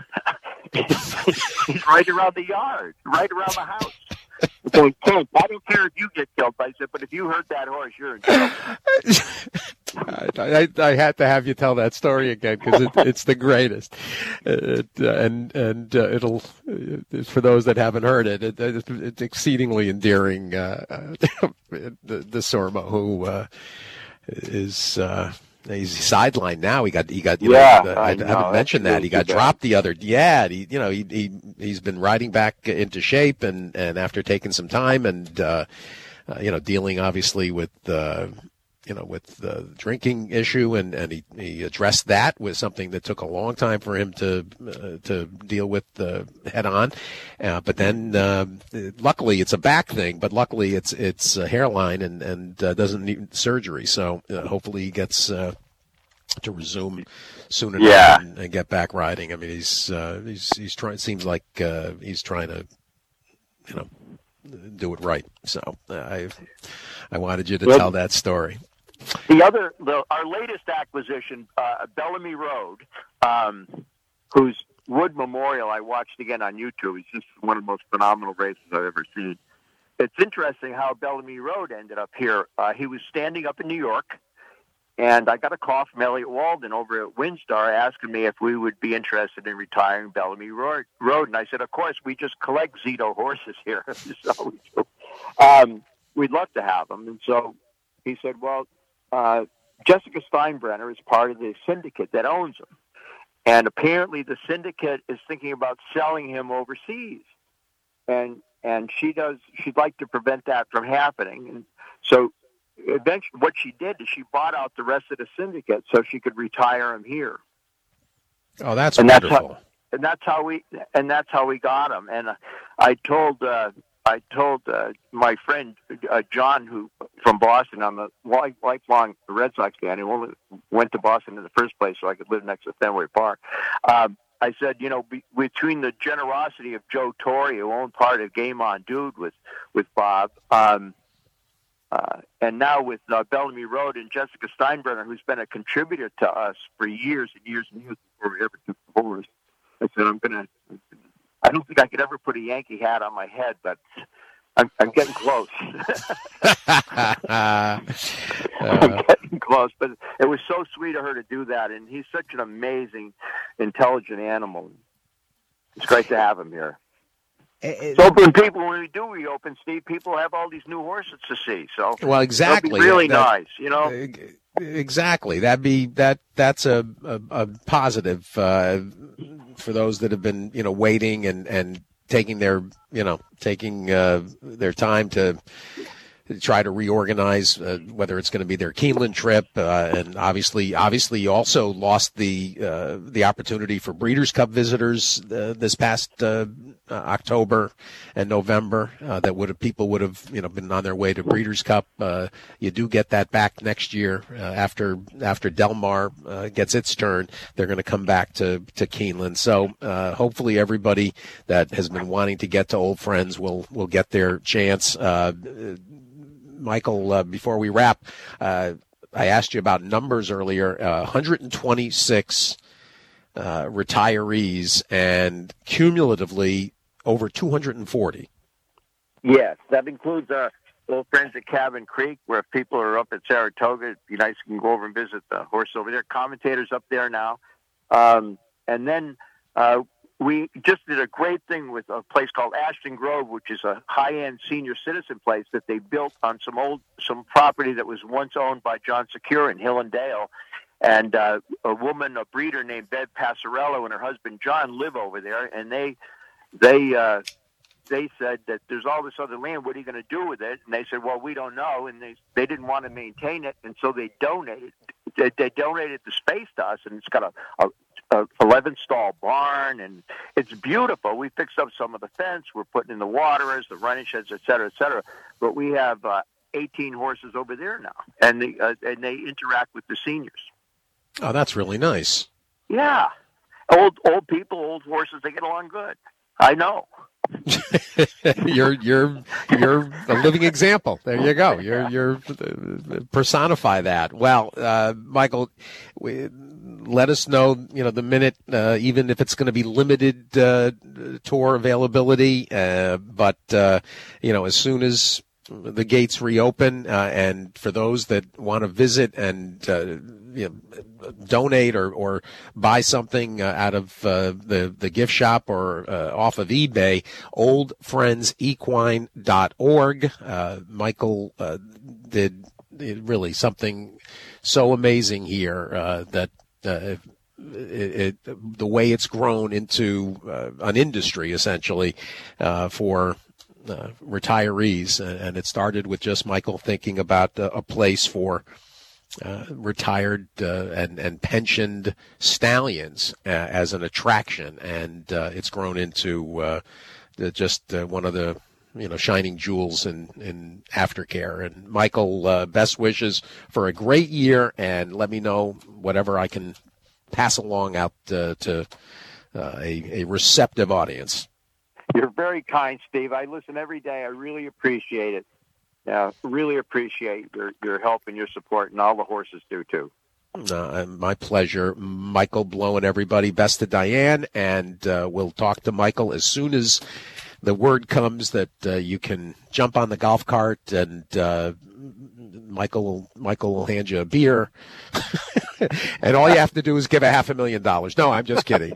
C: he's riding around the yard, right around the house. Going, Ken, I don't care if you get killed. I said, but if you hurt that horse, you're in trouble.
B: I had to have you tell that story again because it's the greatest, and it'll for those that haven't heard it, it's exceedingly endearing. The Sormo who is. He's sidelined now. He got. I haven't mentioned that he got dropped the other. Yeah, he's been riding back into shape, and after taking some time and dealing obviously with with the drinking issue, and he addressed that with something that took a long time for him to deal with head on. But then luckily it's a back thing, but luckily it's a hairline and doesn't need surgery. So hopefully he gets to resume soon enough and get back riding. I mean, he's trying. Seems like he's trying to do it right. So I wanted you to tell that story.
C: Our latest acquisition, Bellamy Road, whose Wood Memorial I watched again on YouTube. It's just one of the most phenomenal races I've ever seen. It's interesting how Bellamy Road ended up here. He was standing up in New York, And I got a call from Elliot Walden over at Windstar asking me if we would be interested in retiring Bellamy Road. And I said, of course, we just collect Zito horses here. So we do. We'd love to have them. And so he said, well, Jessica Steinbrenner is part of the syndicate that owns him. And apparently the syndicate is thinking about selling him overseas. And she'd like to prevent that from happening. And so eventually what she did is she bought out the rest of the syndicate so she could retire him here.
B: Oh, that's wonderful.
C: That's how we got him. And I told my friend John, who from Boston, I'm a lifelong Red Sox fan, who only went to Boston in the first place so I could live next to Fenway Park. I said, between the generosity of Joe Torre, who owned part of Game On Dude with Bob, and now with Bellamy Road and Jessica Steinbrenner, who's been a contributor to us for years and years and years before we ever took the horse, I said, I don't think I could ever put a Yankee hat on my head, but I'm getting close. I'm getting close, but it was so sweet of her to do that, and he's such an amazing, intelligent animal. It's great to have him here. So when we do reopen, Steve, people have all these new horses to see. So
B: well, exactly,
C: that'd be really nice,
B: Exactly, that's a positive for those that have been waiting and taking their time to try to reorganize, whether it's going to be their Keeneland trip, and obviously you also lost the opportunity for Breeders' Cup visitors this past October and November. People would have been on their way to Breeders' Cup. You do get that back next year after Del Mar gets its turn. They're going to come back to Keeneland. So hopefully everybody that has been wanting to get to Old Friends will get their chance. Michael, before we wrap, I asked you about numbers earlier. 126 retirees, and cumulatively over 240.
C: Yes, that includes our old friends at Cabin Creek, where if people are up at Saratoga, it'd be nice to go over and visit the horse over there. Commentators up there now. And then we just did a great thing with a place called Ashton Grove, which is a high-end senior citizen place that they built on some property that was once owned by John Secure in Hill and Dale. And a breeder named Bev Passarello and her husband John live over there, and they said that there's all this other land. What are you going to do with it? And they said, well, we don't know. And they didn't want to maintain it, and so they donated. They donated the space to us, and it's got a 11-stall barn, and it's beautiful. We fixed up some of the fence. We're putting in the waterers, the running sheds, et cetera, et cetera. But we have 18 horses over there now, and they interact with the seniors.
B: Oh, that's really nice.
C: Yeah, old people, old horses, they get along good. I know.
B: You're a living example. There you go. You're personify that. Well, Michael, let us know, the minute, even if it's going to be limited tour availability. But as soon as the gates reopen, and for those that want to visit and donate or buy something out of the gift shop or off of eBay, oldfriendsequine.org. Michael did really something so amazing here that the way it's grown into an industry essentially for retirees, and it started with just Michael thinking about a place for retired and pensioned stallions as an attraction, and it's grown into just one of the shining jewels in aftercare. And Michael, best wishes for a great year, and let me know whatever I can pass along out to a receptive audience.
C: You're very kind, Steve. I listen every day. I really appreciate it. Really appreciate your help and your support, and all the horses do, too.
B: My pleasure. Michael Blow and everybody, best to Diane, and we'll talk to Michael as soon as the word comes that you can jump on the golf cart and Michael will hand you a beer, and all you have to do is give $500,000. No, I'm just kidding.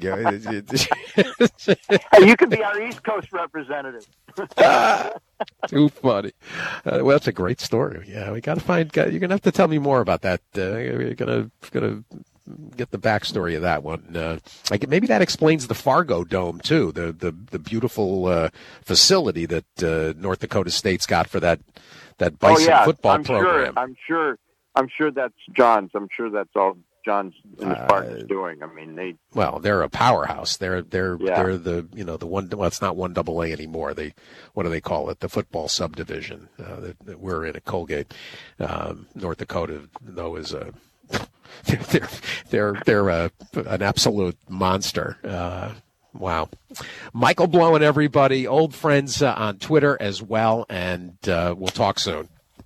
C: Hey, you can be our East Coast representative.
B: Too funny. Well, that's a great story. Yeah, we got to find. You're gonna have to tell me more about that. You're gonna get the backstory of that one. Maybe that explains the Fargo Dome too. The beautiful facility that North Dakota State's got for that Bison football program.
C: I'm sure that's John's. I'm sure that's all John's and his partners doing. I mean,
B: they're a powerhouse. They're the the one. Well, it's not 1AA anymore. What do they call it? The football subdivision that we're in at Colgate. North Dakota, though, is a they're an absolute monster. Wow. Michael Blowen, everybody, old friends on Twitter as well, and we'll talk soon.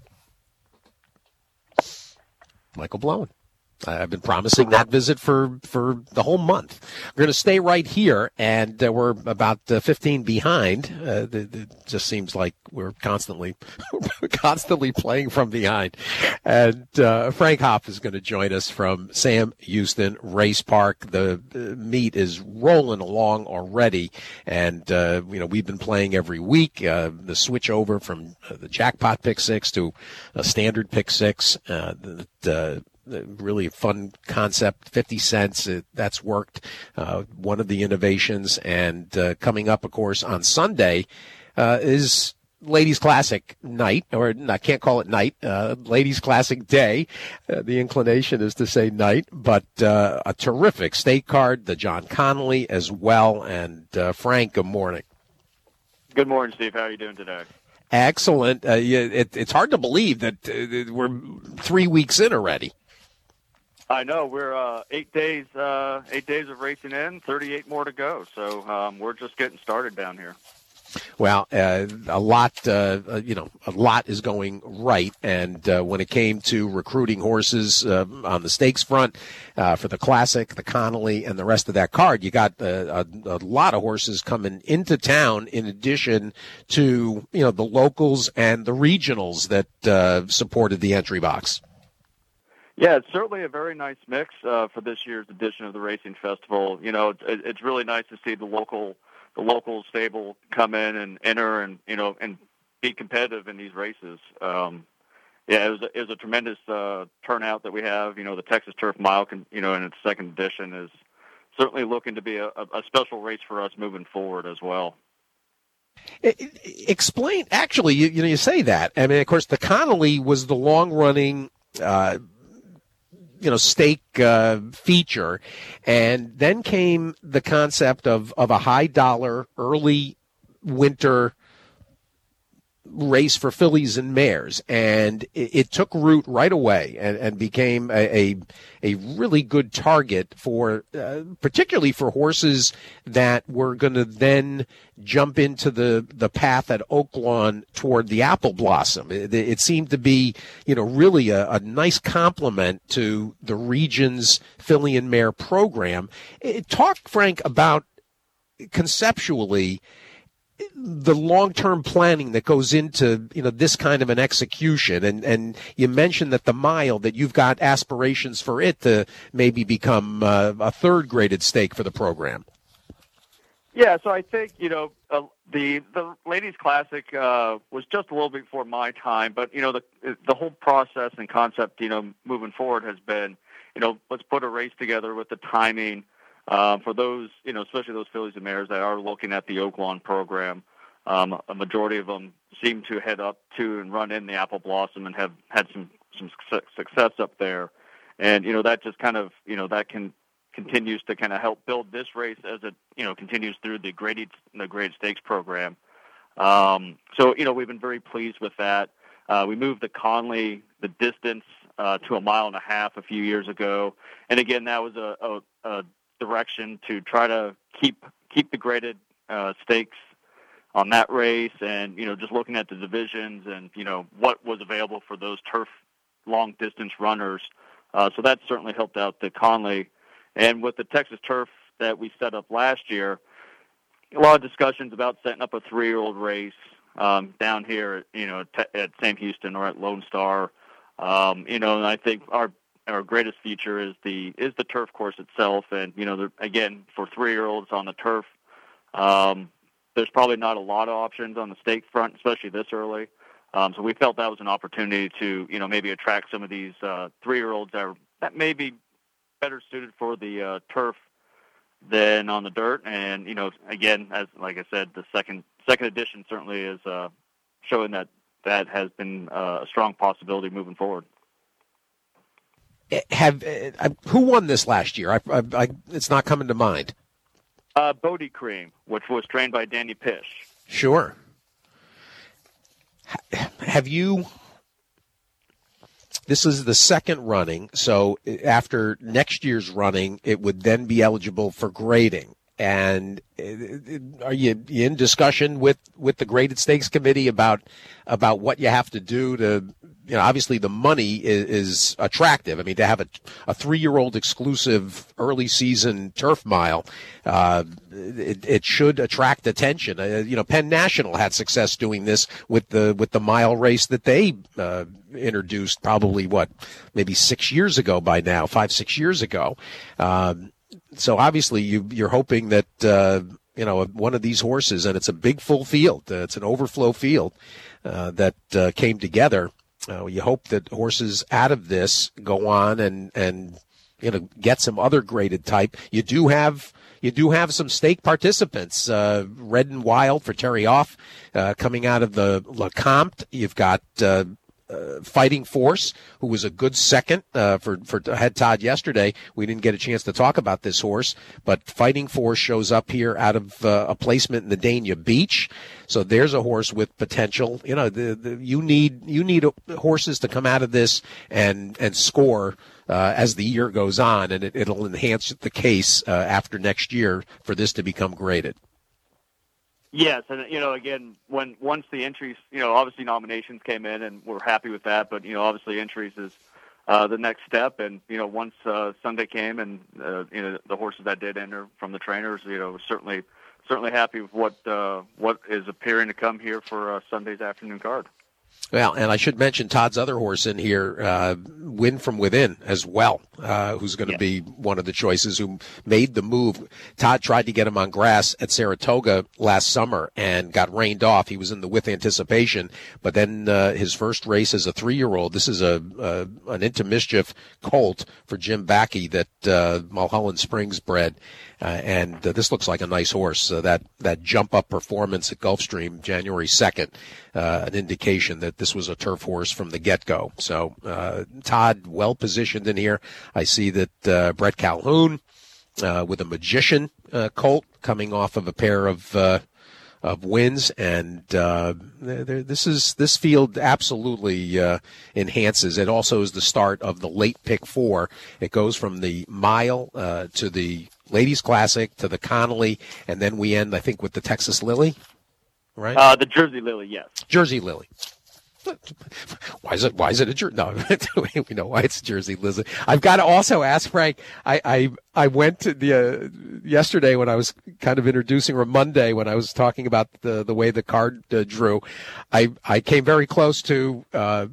B: Michael Blowen. I've been promising that visit for the whole month. We're going to stay right here, and we're about 15 behind. It just seems like we're constantly playing from behind. And Frank Hoff is going to join us from Sam Houston Race Park. The meet is rolling along already, and we've been playing every week. The switch over from the jackpot pick six to a standard pick six. Really fun concept, 50 cents. That's worked. One of the innovations. And coming up, of course, on Sunday is Ladies Classic night, or I can't call it night, Ladies Classic day. The inclination is to say night, but a terrific stake card, the John Connolly as well. And Frank, good morning.
D: Good morning, Steve. How are you doing today?
B: Excellent. It's hard to believe that we're 3 weeks in already.
D: I know. We're 8 days of racing in, 38 more to go. So we're just getting started down here.
B: Well, a lot is going right. And when it came to recruiting horses on the stakes front for the Classic, the Connolly, and the rest of that card, you got a lot of horses coming into town in addition to, the locals and the regionals that supported the entry box.
D: Yeah, it's certainly a very nice mix for this year's edition of the Racing Festival. It's really nice to see the local stable come in and enter and be competitive in these races. It was a tremendous turnout that we have. The Texas Turf Mile, in its second edition, is certainly looking to be a special race for us moving forward as well.
B: Explain. Actually, you say that. I mean, of course, the Connolly was the long-running stake feature, and then came the concept of a high dollar early winter race for fillies and mares, and it took root right away and became a really good target for particularly for horses that were going to then jump into the path at Oaklawn toward the Apple Blossom. It seemed to be really a nice complement to the region's filly and mare program. Talk, Frank, about conceptually the long-term planning that goes into this kind of an execution, and you mentioned that the mile, that you've got aspirations for it to maybe become a third-graded stake for the program.
D: Yeah, so I think the Ladies Classic was just a little bit before my time, but the whole process and concept moving forward has been let's put a race together with the timing. For those, especially those fillies and mares that are looking at the Oaklawn program, a majority of them seem to head up to and run in the Apple Blossom and have had some success up there. And, that just kind of, continues to kind of help build this race as it, continues through the graded stakes program. So, we've been very pleased with that. We moved the Conley, the distance, to 1.5 miles a few years ago. And again, that was a direction to try to keep the graded stakes on that race, and just looking at the divisions and what was available for those turf long distance runners. So that certainly helped out the Conley. And with the Texas Turf that we set up last year, a lot of discussions about setting up a 3-year-old race down here at Sam Houston or at Lone Star. And I think our greatest feature is the turf course itself. And, again, for 3-year-olds on the turf, there's probably not a lot of options on the stake front, especially this early. So we felt that was an opportunity to, maybe attract some of these 3-year-olds that may be better suited for the turf than on the dirt. And, again, like I said, the second edition certainly is showing that has been a strong possibility moving forward.
B: Who won this last year? It's not coming to mind.
D: Bodie Cream, which was trained by Danny Pish.
B: Sure. Have you? This is the second running, so after next year's running, it would then be eligible for grading. And are you in discussion with the Graded Stakes Committee about what you have to do to, obviously the money is attractive. I mean, to have a 3-year-old exclusive early season turf mile, it should attract attention. Penn National had success doing this with the mile race that they introduced probably maybe 6 years ago by now, 5-6 years ago. So obviously you're hoping that, one of these horses, and it's a big full field, it's an overflow field, that came together. You hope that horses out of this go on and get some other graded type. You do have some stake participants, Red and Wild for Terry Off, coming out of the Lecomte. You've got, Fighting Force, who was a good second for Head Todd yesterday. We didn't get a chance to talk about this horse, but Fighting Force shows up here out of a placement in the Dania Beach. So there's a horse with potential. You need horses to come out of this and score as the year goes on, and it'll enhance the case after next year for this to become graded.
D: Yes, and again, once the entries, obviously nominations came in, and we're happy with that. But obviously entries is the next step. And once Sunday came, and the horses that did enter from the trainers, certainly happy with what is appearing to come here for Sunday's afternoon card.
B: Well, and I should mention Todd's other horse in here, Win From Within as well, who's going to be one of the choices who made the move. Todd tried to get him on grass at Saratoga last summer and got rained off. He was in the With Anticipation, but then his first race as a 3-year-old. This is an Into Mischief colt for Jim Backey that Mulholland Springs bred. And this looks like a nice horse. That jump-up performance at Gulfstream January 2nd, an indication that this was a turf horse from the get-go. So Todd well-positioned in here. I see that Brett Calhoun with a Magician colt coming off of a pair of wins, and this field absolutely enhances. It also is the start of the late pick 4. It goes from the mile to the Ladies Classic to the Connolly, and then we end, I think, with the Texas Lily, right?
D: The Jersey Lily, yes.
B: Jersey Lily. Why is it a Jersey? No, we know why it's a Jersey Lily. I've got to also ask Frank. I went to the yesterday when I was kind of introducing, or Monday when I was talking about the way the card drew. I came very close to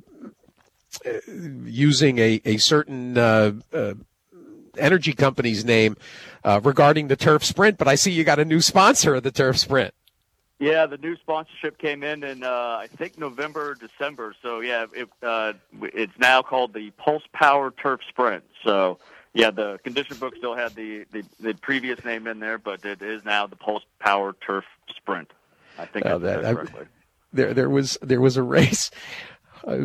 B: using a certain energy company's name regarding the Turf Sprint, but I see you got a new sponsor of the Turf Sprint.
D: Yeah, the new sponsorship came in I think November, December. So yeah, it's now called the Pulse Power Turf Sprint. So yeah, the condition book still had the previous name in there, but it is now the Pulse Power Turf Sprint. I think I said that correctly.
B: There was a race. I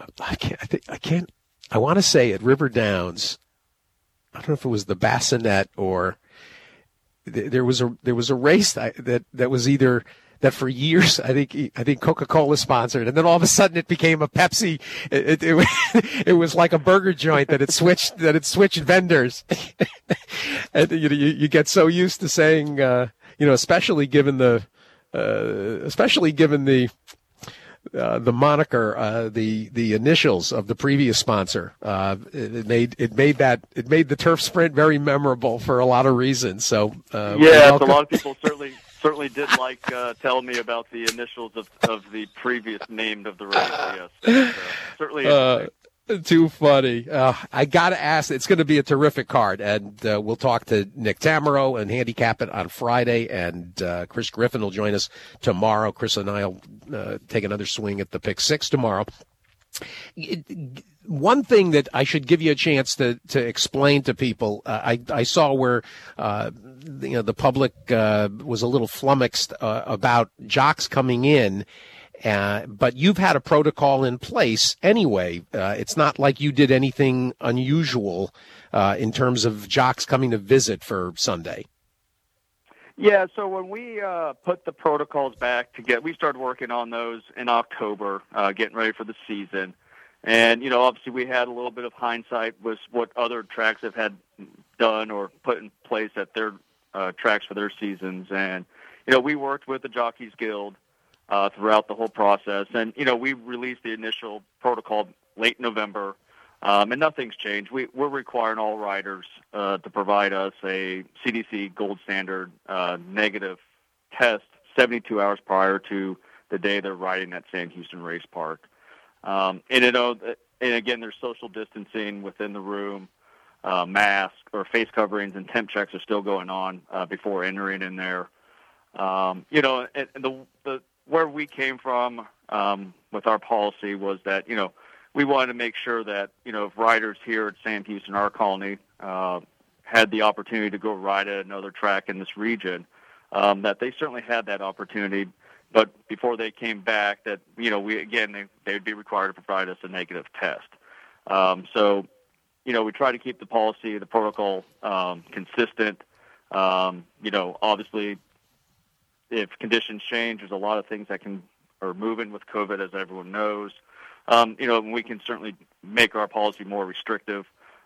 B: want to say at River Downs. I don't know if it was the Bassinet or there was a race that was either that for years I think Coca-Cola sponsored, and then all of a sudden it became a Pepsi. It was like a burger joint that it switched vendors, and you get so used to saying especially given the moniker, the initials of the previous sponsor. It made the Turf Sprint very memorable for a lot of reasons. So
D: a lot of people certainly did like telling me about the initials of the previous name of the race. Yes, certainly.
B: Too funny. I got to ask, it's going to be a terrific card, and we'll talk to Nick Tamero and handicap it on Friday, and Chris Griffin will join us tomorrow. Chris and I will take another swing at the Pick Six tomorrow. One thing that I should give you a chance to explain to people, I saw where the public was a little flummoxed about jocks coming in. But you've had a protocol in place anyway. It's not like you did anything unusual in terms of jocks coming to visit for Sunday.
D: Yeah, so when we put the protocols back we started working on those in October, getting ready for the season. And, obviously we had a little bit of hindsight with what other tracks have had done or put in place at their tracks for their seasons. And, we worked with the Jockeys Guild throughout the whole process. And, we released the initial protocol late November, and nothing's changed. We're requiring all riders to provide us a CDC gold standard negative test 72 hours prior to the day they're riding at Sam Houston Race Park. And again, there's social distancing within the room, mask or face coverings and temp checks are still going on before entering in there. And the where we came from with our policy was that, we wanted to make sure that, if riders here at Sam Houston, our colony, had the opportunity to go ride at another track in this region, that they certainly had that opportunity. But before they came back, that, they would be required to provide us a negative test. So, we try to keep the policy, the protocol consistent. Obviously, if conditions change, there's a lot of things that are moving with COVID, as everyone knows. We can certainly make our policy more restrictive.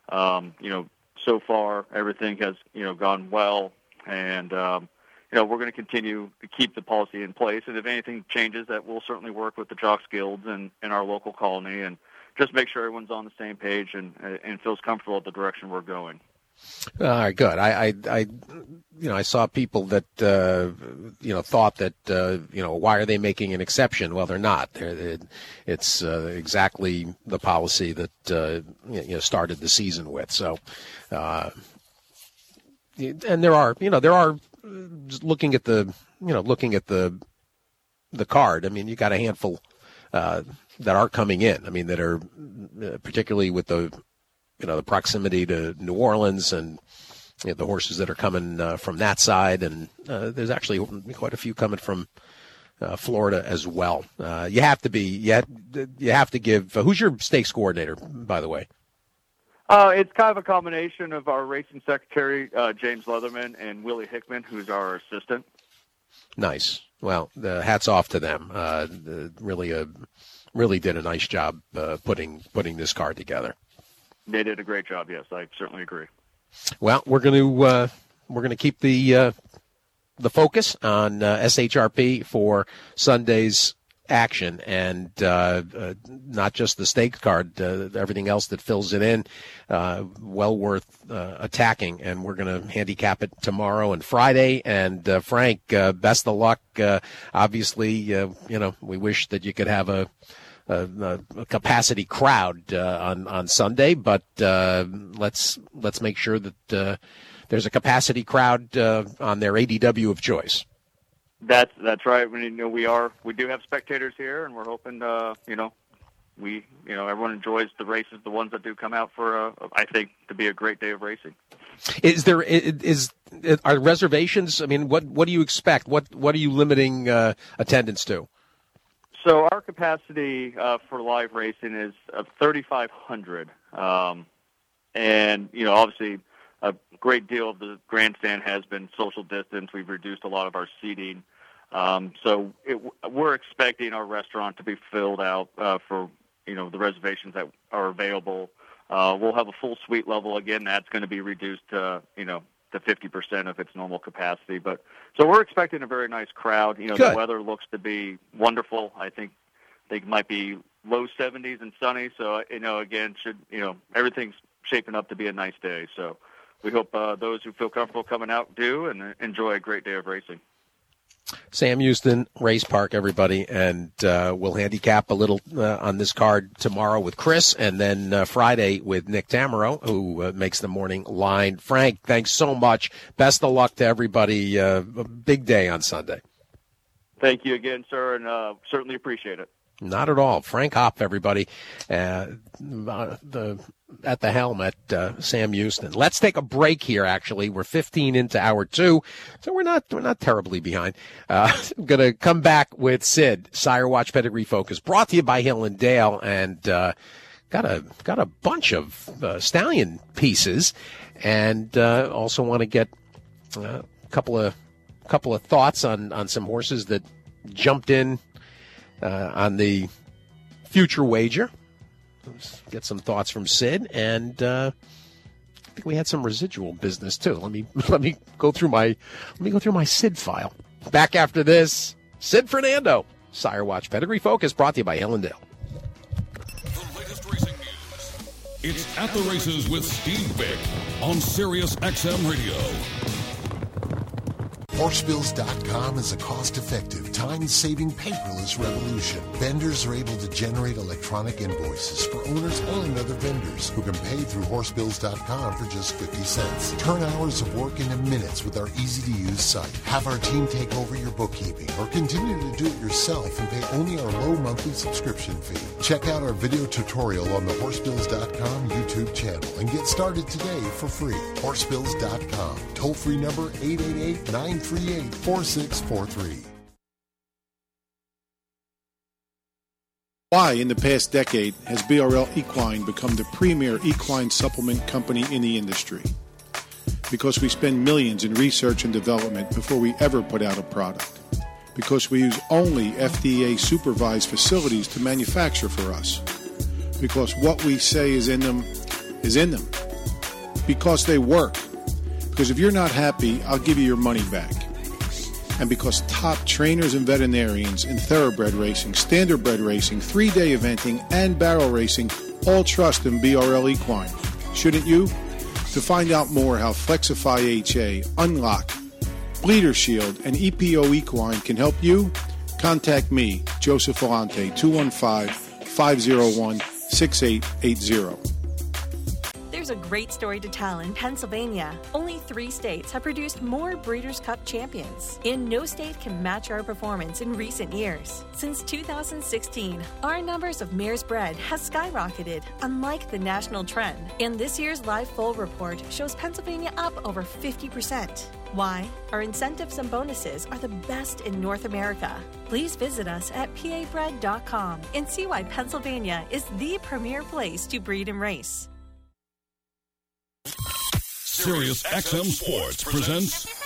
D: So far everything has, gone well, and we're going to continue to keep the policy in place. And if anything changes, that we'll certainly work with the Jocks Guilds and our local colony and just make sure everyone's on the same page and feels comfortable at the direction we're going.
B: All right, good. I saw people that, thought that, why are they making an exception? Well, they're not. It's exactly the policy that, started the season with. So, and there are looking at the card. I mean, you got a handful, that are coming in. I mean, that are particularly with the proximity to New Orleans and the horses that are coming from that side. And there's actually quite a few coming from Florida as well. You have to give, who's your stakes coordinator, by the way?
D: It's kind of a combination of our racing secretary, James Leatherman, and Willie Hickman, who's our assistant.
B: Nice. Well, hats off to them. Really did a nice job putting this card together.
D: They did a great job. Yes, I certainly agree.
B: Well, we're going to keep the focus on SHRP for Sunday's action, and not just the stake card, everything else that fills it in, well worth attacking. And we're going to handicap it tomorrow and Friday. And Frank, best of luck. Obviously, we wish that you could have a capacity crowd on Sunday, but let's make sure that there's a capacity crowd on their ADW of choice.
D: That's right. We do have spectators here, and we're hoping everyone enjoys the races, the ones that do come out for I think to be a great day of racing. Are reservations? I mean, what do you expect? What are you limiting attendance to? So our capacity for live racing is 3,500, and obviously a great deal of the grandstand has been social distance. We've reduced a lot of our seating, so we're expecting our restaurant to be filled out for the reservations that are available. We'll have a full suite level again. That's going to be reduced to to 50% of its normal capacity. But so we're expecting a very nice crowd. The weather looks to be wonderful. I think it might be low 70s and sunny. So again, everything's shaping up to be a nice day. So we hope those who feel comfortable coming out do and enjoy a great day of racing.
B: Sam Houston Race Park, everybody, and we'll handicap a little on this card tomorrow with Chris, and then Friday with Nick Tamaro, who makes the morning line. Frank, thanks so much. Best of luck to everybody. A big day on Sunday.
D: Thank you again, sir, and certainly appreciate it.
B: Not at all. Frank Hopp, everybody, at the helm at Sam Houston. Let's take a break here, actually. We're 15 into hour 2, so we're not terribly behind. I'm going to come back with Sid, Sire Watch Pedigree Focus, brought to you by Hill and Dale, and got a bunch of stallion pieces, and also want to get a couple of thoughts on some horses that jumped in on the future wager. Let's get some thoughts from Sid, and I think we had some residual business too. Let me go through my Sid file. Back after this, Sid Fernando, Sire Watch Pedigree Focus, brought to you by Hill and Dale.
A: The latest racing news. It's At the Races with Steve Vick on Sirius XM Radio.
E: Horsebills.com is a cost-effective, time-saving, paperless revolution. Vendors are able to generate electronic invoices for owners and other vendors who can pay through Horsebills.com for just 50 cents. Turn hours of work into minutes with our easy-to-use site. Have our team take over your bookkeeping or continue to do it yourself and pay only our low monthly subscription fee. Check out our video tutorial on the Horsebills.com YouTube channel and get started today for free. Horsebills.com. Toll-free number 888-938-4643.
F: Why, in the past decade, has BRL Equine become the premier equine supplement company in the industry? Because we spend millions in research and development before we ever put out a product. Because we use only FDA-supervised facilities to manufacture for us. Because what we say is in them is in them. Because they work. Because if you're not happy, I'll give you your money back. And because top trainers and veterinarians in thoroughbred racing, standardbred racing, 3-day eventing, and barrel racing all trust in BRL Equine. Shouldn't you? To find out more how Flexify HA, Unlock, Bleeder Shield, and EPO Equine can help you, contact me, Joseph Volante, 215-501-6880.
G: There's a great story to tell in Pennsylvania. Only 3 states have produced more Breeders' Cup champions, and no state can match our performance in recent years. Since 2016, our numbers of mares bred has skyrocketed, unlike the national trend. And this year's Live Foal report shows Pennsylvania up over 50%. Why? Our incentives and bonuses are the best in North America. Please visit us at pabred.com and see why Pennsylvania is the premier place to breed and race.
A: Sirius XM Sports presents